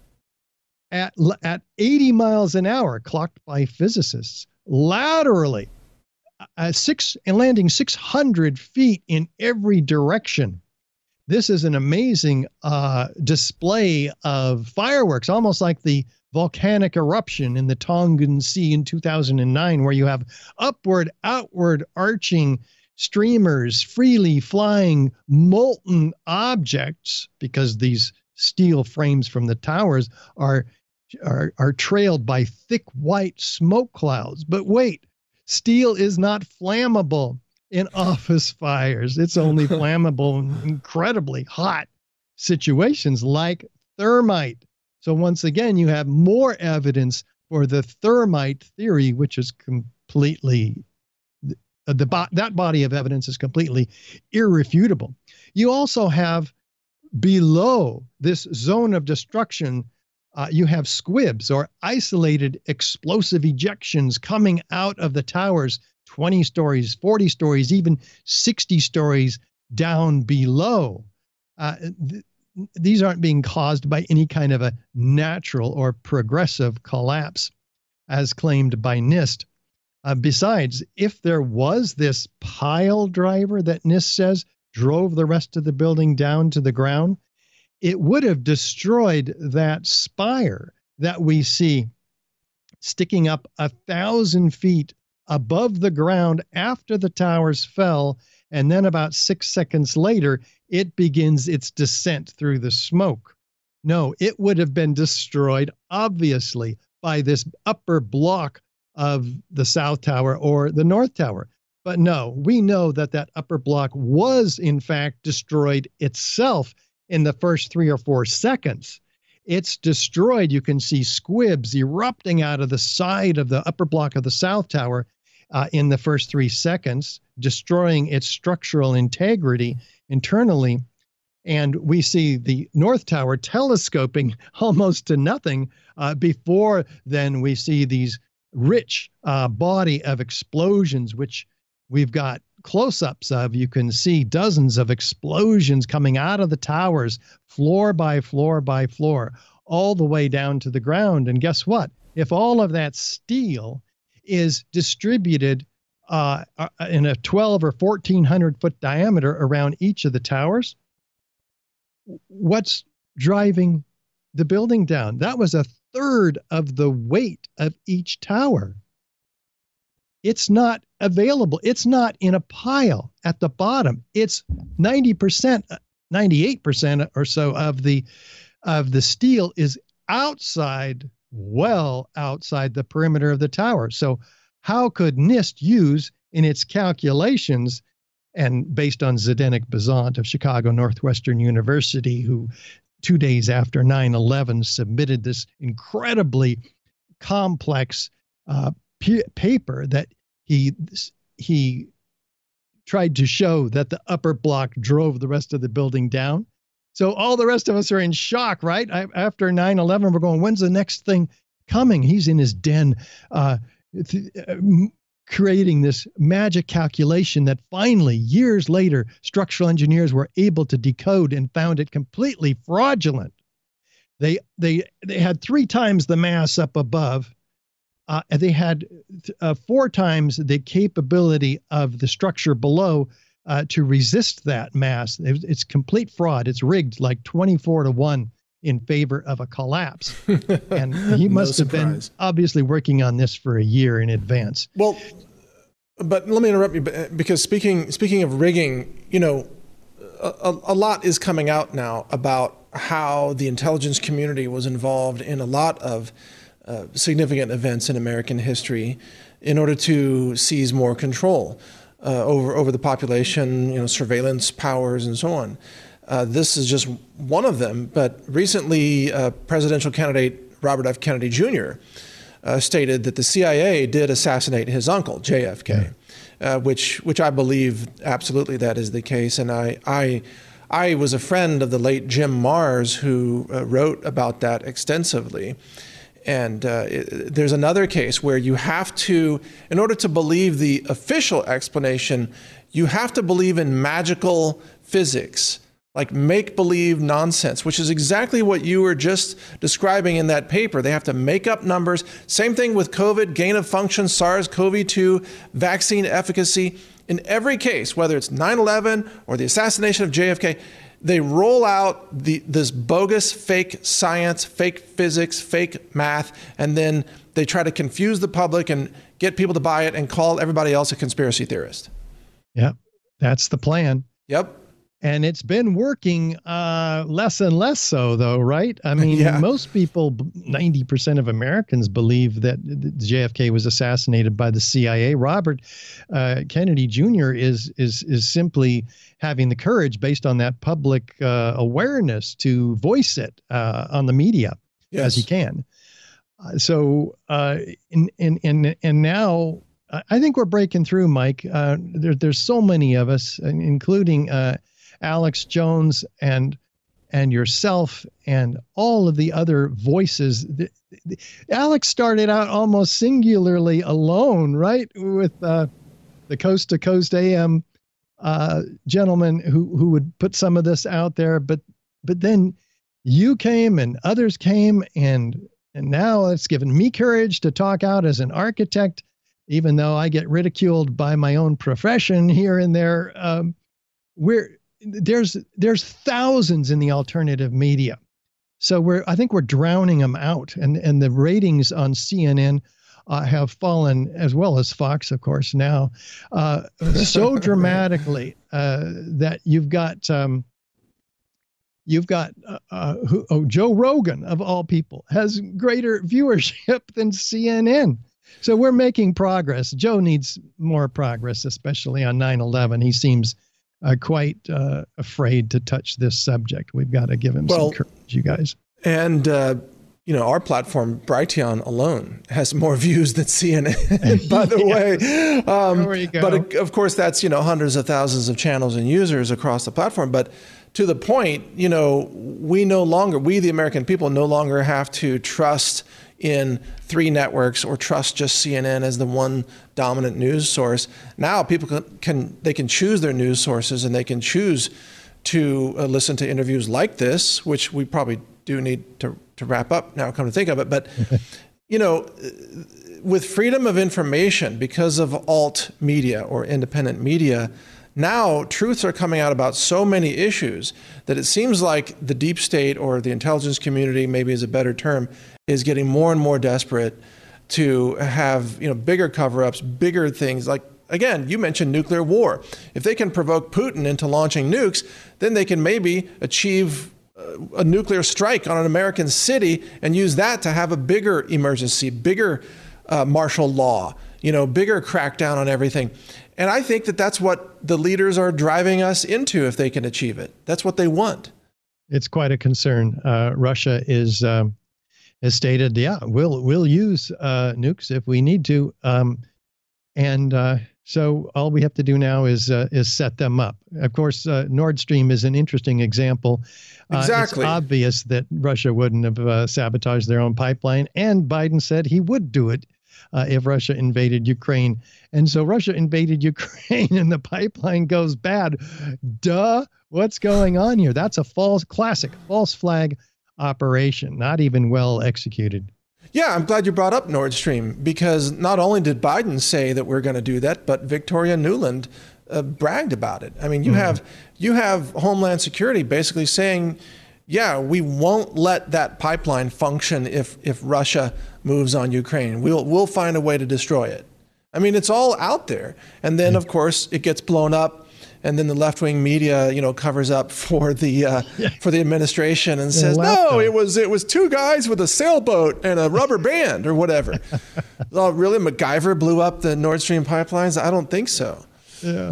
at, at eighty miles an hour, clocked by physicists, laterally. Uh, six and landing six hundred feet in every direction. This is an amazing uh, display of fireworks, almost like the volcanic eruption in the Tongan Sea in two thousand nine, where you have upward, outward arching streamers, freely flying molten objects, because these steel frames from the towers are, are, are trailed by thick white smoke clouds. But wait, steel is not flammable in office fires. It's only flammable in incredibly hot situations like thermite. So once again, you have more evidence for the thermite theory, which is completely, uh, the that body of evidence is completely irrefutable. You also have below this zone of destruction, Uh, you have squibs or isolated explosive ejections coming out of the towers, twenty stories, forty stories, even sixty stories down below. Uh, th these aren't being caused by any kind of a natural or progressive collapse, as claimed by NIST. Uh, besides, if there was this pile driver that NIST says drove the rest of the building down to the ground, it would have destroyed that spire that we see sticking up a thousand feet above the ground after the towers fell. And then about six seconds later, it begins its descent through the smoke. No, it would have been destroyed, obviously, by this upper block of the South Tower or the North Tower. But no, we know that that upper block was, in fact, destroyed itself in the first three or four seconds. It's destroyed. You can see squibs erupting out of the side of the upper block of the South Tower uh, in the first three seconds, destroying its structural integrity internally. And we see the North Tower telescoping almost to nothing. Uh, before then, we see these rich uh, body of explosions, which we've got close-ups of. You can see dozens of explosions coming out of the towers, floor by floor by floor, all the way down to the ground. And guess what? If all of that steel is distributed uh, in a twelve or fourteen hundred foot diameter around each of the towers, what's driving the building down? That was a third of the weight of each tower. It's not available. It's not in a pile at the bottom. It's ninety percent, ninety-eight percent or so of the of the steel is outside, well outside the perimeter of the tower. So how could NIST use in its calculations, and based on Zdenek Bazant of Chicago Northwestern University, who two days after nine eleven submitted this incredibly complex uh, paper that he he tried to show that the upper block drove the rest of the building down. So all the rest of us are in shock, right? I, after nine eleven, we're going, when's the next thing coming. He's in his den, uh, th- uh, creating this magic calculation that finally, years later, structural engineers were able to decode and found it completely fraudulent. They they they had three times the mass up above. Uh, they had uh, four times the capability of the structure below uh, to resist that mass. It, it's complete fraud. It's rigged like twenty-four to one in favor of a collapse. And he must No have been surprise. obviously working on this for a year in advance. Well, but let me interrupt you because speaking speaking of rigging, you know, a, a lot is coming out now about how the intelligence community was involved in a lot of uh, significant events in American history in order to seize more control uh, over over the population, you know, surveillance powers and so on. Uh, this is just one of them. But recently, uh, presidential candidate Robert F. Kennedy Junior Uh, stated that the C I A did assassinate his uncle, J F K, yeah. uh, which which I believe absolutely that is the case. And I I I was a friend of the late Jim Marrs who uh, wrote about that extensively. And uh, it, there's another case where you have to, in order to believe the official explanation, you have to believe in magical physics, like make-believe nonsense, which is exactly what you were just describing in that paper. They have to make up numbers. Same thing with COVID, gain of function, SARS C o V two, vaccine efficacy. In every case, whether it's nine eleven or the assassination of J F K, they roll out the, this bogus fake science, fake physics, fake math, and then they try to confuse the public and get people to buy it and call everybody else a conspiracy theorist. Yep, that's the plan. Yep. And it's been working uh, less and less so, though, right? I mean, Yeah. most people, ninety percent of Americans believe that J F K was assassinated by the C I A. Robert uh, Kennedy Junior is is is simply having the courage, based on that public uh, awareness, to voice it uh, on the media Yes. as he can. Uh, so, uh, in, in, in, and now I think we're breaking through, Mike. Uh, there, there's so many of us, including uh, Alex Jones and and yourself and all of the other voices. The, the, Alex started out almost singularly alone, right, with uh, the Coast to Coast A M uh, gentleman who who would put some of this out there. But but then you came and others came, and and now it's given me courage to talk out as an architect, even though I get ridiculed by my own profession here and there. Um, we're There's there's thousands in the alternative media, so we're I think we're drowning them out, and and the ratings on C N N uh, have fallen, as well as Fox, of course, now uh, so dramatically uh, that you've got um, you've got uh, uh, who, oh Joe Rogan of all people has greater viewership than C N N. So we're making progress. Joe needs more progress, especially on nine eleven. He seems Uh, quite uh, afraid to touch this subject. We've got to give him Well, some courage, you guys. And, uh, you know, our platform, Brighteon alone, has more views than C N N, by the Yeah. way. Um, There you go. But uh, of course, that's, you know, hundreds of thousands of channels and users across the platform. But to the point, you know, we no longer, we the American people no longer have to trust in three networks or trust just C N N as the one dominant news source. Now people can, can they can choose their news sources, and they can choose to uh, listen to interviews like this, which we probably do need to, to wrap up now, come to think of it. But, you know, with freedom of information, because of alt media or independent media, now truths are coming out about so many issues that it seems like the deep state, or the intelligence community, maybe is a better term, is getting more and more desperate to have, you know, bigger cover-ups, bigger things. Like, again, you mentioned nuclear war. If they can provoke Putin into launching nukes, then they can maybe achieve a nuclear strike on an American city and use that to have a bigger emergency, bigger uh, martial law, you know, bigger crackdown on everything. And I think that that's what the leaders are driving us into if they can achieve it. That's what they want. It's quite a concern. Uh, Russia is um, has stated, yeah, we'll we'll use uh, nukes if we need to. Um, And uh, so all we have to do now is uh, is set them up. Of course, uh, Nord Stream is an interesting example. Uh, Exactly. It's obvious that Russia wouldn't have uh, sabotaged their own pipeline, and Biden said he would do it uh, if Russia invaded Ukraine. And so Russia invaded Ukraine, and the pipeline goes bad. Duh! What's going on here? That's a false, classic false flag operation, not even well executed. Yeah, I'm glad you brought up Nord Stream, because not only did Biden say that we're going to do that, but Victoria Nuland uh, bragged about it. I mean, you mm. have you have Homeland Security basically saying, yeah, we won't let that pipeline function if if Russia moves on Ukraine. We'll we'll find a way to destroy it. I mean, it's all out there. And then, of course, it gets blown up. And then the left-wing media, you know, covers up for the uh, yeah. for the administration and says, no, it was it was two guys with a sailboat and a rubber band or whatever. Oh, really? MacGyver blew up the Nord Stream pipelines? I don't think so. Yeah.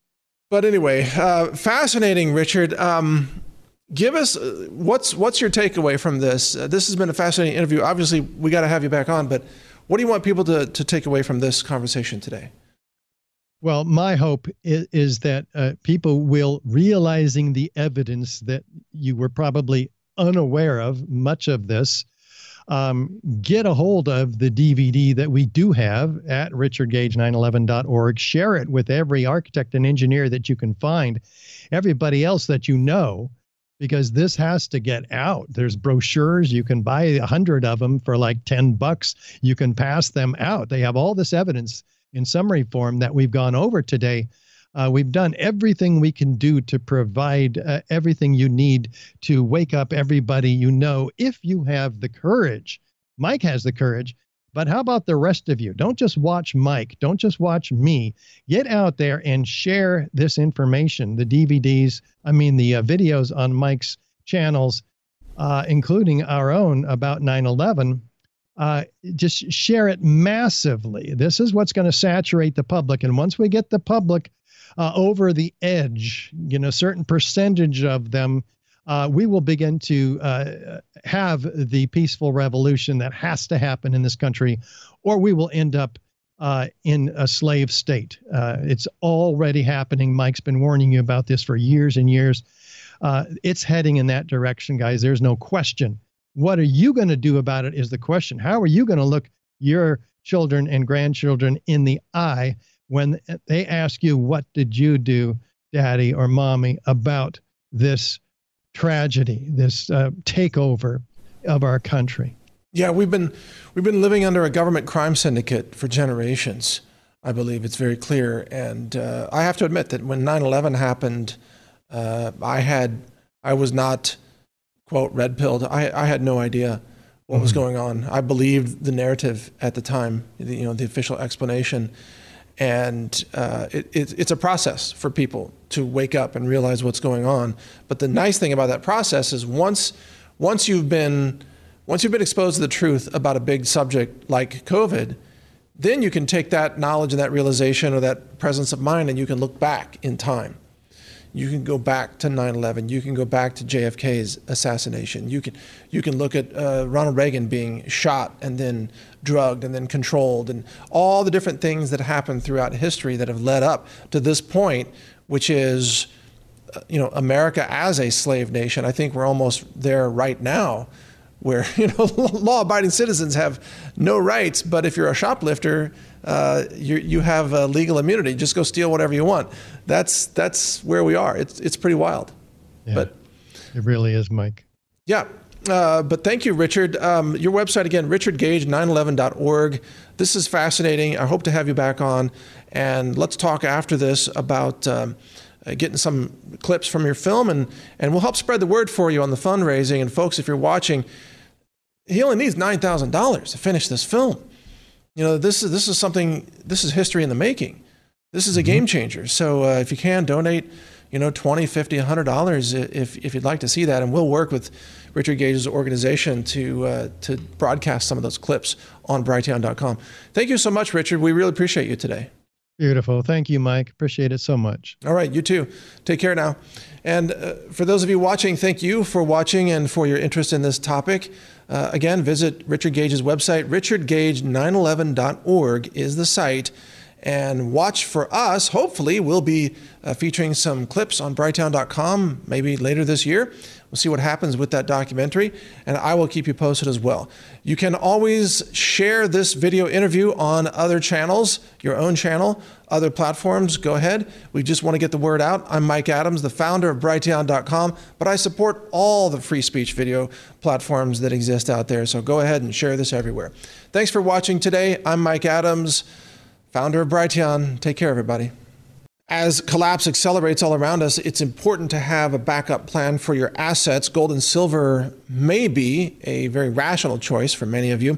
But anyway, uh, fascinating, Richard. Um, give us uh, what's what's your takeaway from this? Uh, this has been a fascinating interview. Obviously, we got to have you back on. But what do you want people to to take away from this conversation today? Well, my hope is, is that uh, people will, realizing the evidence that you were probably unaware of, much of this, um, get a hold of the D V D that we do have at richard gage nine eleven dot org. Share it with every architect and engineer that you can find, everybody else that you know, because this has to get out. There's brochures. You can buy a hundred of them for like ten bucks. You can pass them out. They have all this evidence in summary form that we've gone over today. Uh, we've done everything we can do to provide uh, everything you need to wake up everybody you know, if you have the courage. Mike has the courage, but how about the rest of you? Don't just watch Mike. Don't just watch me. Get out there and share this information, the D V Ds, I mean the uh, videos on Mike's channels, uh, including our own about nine eleven. Uh, just share it massively. This is what's going to saturate the public. And once we get the public uh, over the edge, you know, a certain percentage of them, uh, we will begin to uh, have the peaceful revolution that has to happen in this country, or we will end up uh, in a slave state. Uh, it's already happening. Mike's been warning you about this for years and years. Uh, it's heading in that direction, guys. There's no question. What are you going to do about it is the question. How are you going to look your children and grandchildren in the eye when they ask you, what did you do, daddy or mommy, about this tragedy, this uh, takeover of our country? Yeah, we've been we've been living under a government crime syndicate for generations. I believe it's very clear. And uh, I have to admit that when nine eleven happened, uh, I had I was not, quote, red pilled. I, I had no idea what mm-hmm. was going on. I believed the narrative at the time, the, you know, the official explanation. And uh, it, it, it's a process for people to wake up and realize what's going on. But the nice thing about that process is once once you've been once you've been exposed to the truth about a big subject like COVID, then you can take that knowledge and that realization or that presence of mind and you can look back in time. You can go back to nine eleven. You can go back to J F K's assassination. You can you can look at uh, Ronald Reagan being shot and then drugged and then controlled, and all the different things that happened throughout history that have led up to this point, which is, uh, you know, America as a slave nation. I think we're almost there right now, where, you know, law-abiding citizens have no rights, but if you're a shoplifter, uh, you you have uh, legal immunity. Just go steal whatever you want. That's that's where we are. It's it's pretty wild. Yeah, but it really is, Mike. Yeah. Uh, but thank you, Richard. Um, your website again, richard gage nine eleven dot org. This is fascinating. I hope to have you back on, and let's talk after this about um, uh, getting some clips from your film, and and we'll help spread the word for you on the fundraising. And folks, if you're watching, he only needs nine thousand dollars to finish this film. You know, this is this is something. This is history in the making. This is a game changer. So uh, if you can donate, you know, twenty, fifty, a hundred dollars if if you'd like to see that, and we'll work with Richard Gage's organization to uh, to broadcast some of those clips on brighteon dot com. Thank you so much, Richard. We really appreciate you today. Beautiful. Thank you, Mike. Appreciate it so much. All right, you too. Take care now. And uh, for those of you watching, thank you for watching and for your interest in this topic. Uh, again, visit Richard Gage's website. richard gage nine eleven dot org is the site. And watch for us. Hopefully, we'll be uh, featuring some clips on brighteon dot com maybe later this year. We'll see what happens with that documentary, and I will keep you posted as well. You can always share this video interview on other channels, your own channel, other platforms. Go ahead. We just want to get the word out. I'm Mike Adams, the founder of brighteon dot com, but I support all the free speech video platforms that exist out there, so go ahead and share this everywhere. Thanks for watching today. I'm Mike Adams, founder of Brighteon. Take care, everybody. As collapse accelerates all around us, it's important to have a backup plan for your assets. Gold and silver may be a very rational choice for many of you.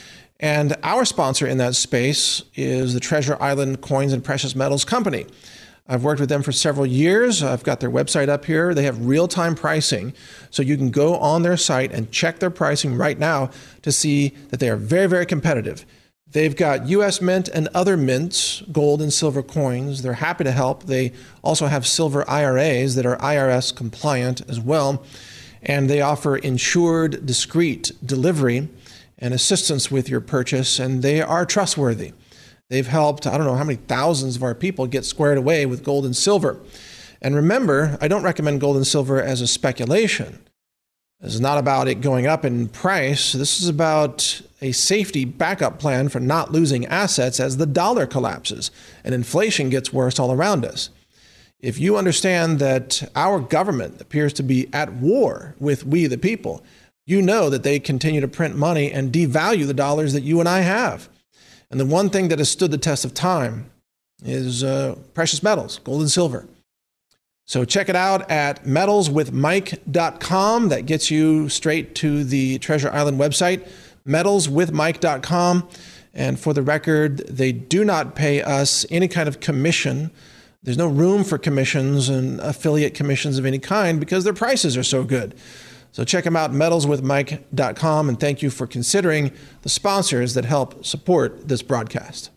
And our sponsor in that space is the Treasure Island Coins and Precious Metals Company. I've worked with them for several years. I've got their website up here. They have real-time pricing, so you can go on their site and check their pricing right now to see that they are very, very competitive. They've got U S Mint and other mints, gold and silver coins. They're happy to help. They also have silver I R As that are I R S compliant as well. And they offer insured, discreet delivery and assistance with your purchase, and they are trustworthy. They've helped, I don't know how many thousands of our people get squared away with gold and silver. And remember, I don't recommend gold and silver as a speculation. This is not about it going up in price. This is about a safety backup plan for not losing assets as the dollar collapses and inflation gets worse all around us. If you understand that our government appears to be at war with we the people, you know that they continue to print money and devalue the dollars that you and I have. And the one thing that has stood the test of time is uh, precious metals, gold and silver. So check it out at metals with mike dot com. That gets you straight to the Treasure Island website, metals with mike dot com. And for the record, they do not pay us any kind of commission. There's no room for commissions and affiliate commissions of any kind because their prices are so good. So check them out, metals with mike dot com, and thank you for considering the sponsors that help support this broadcast.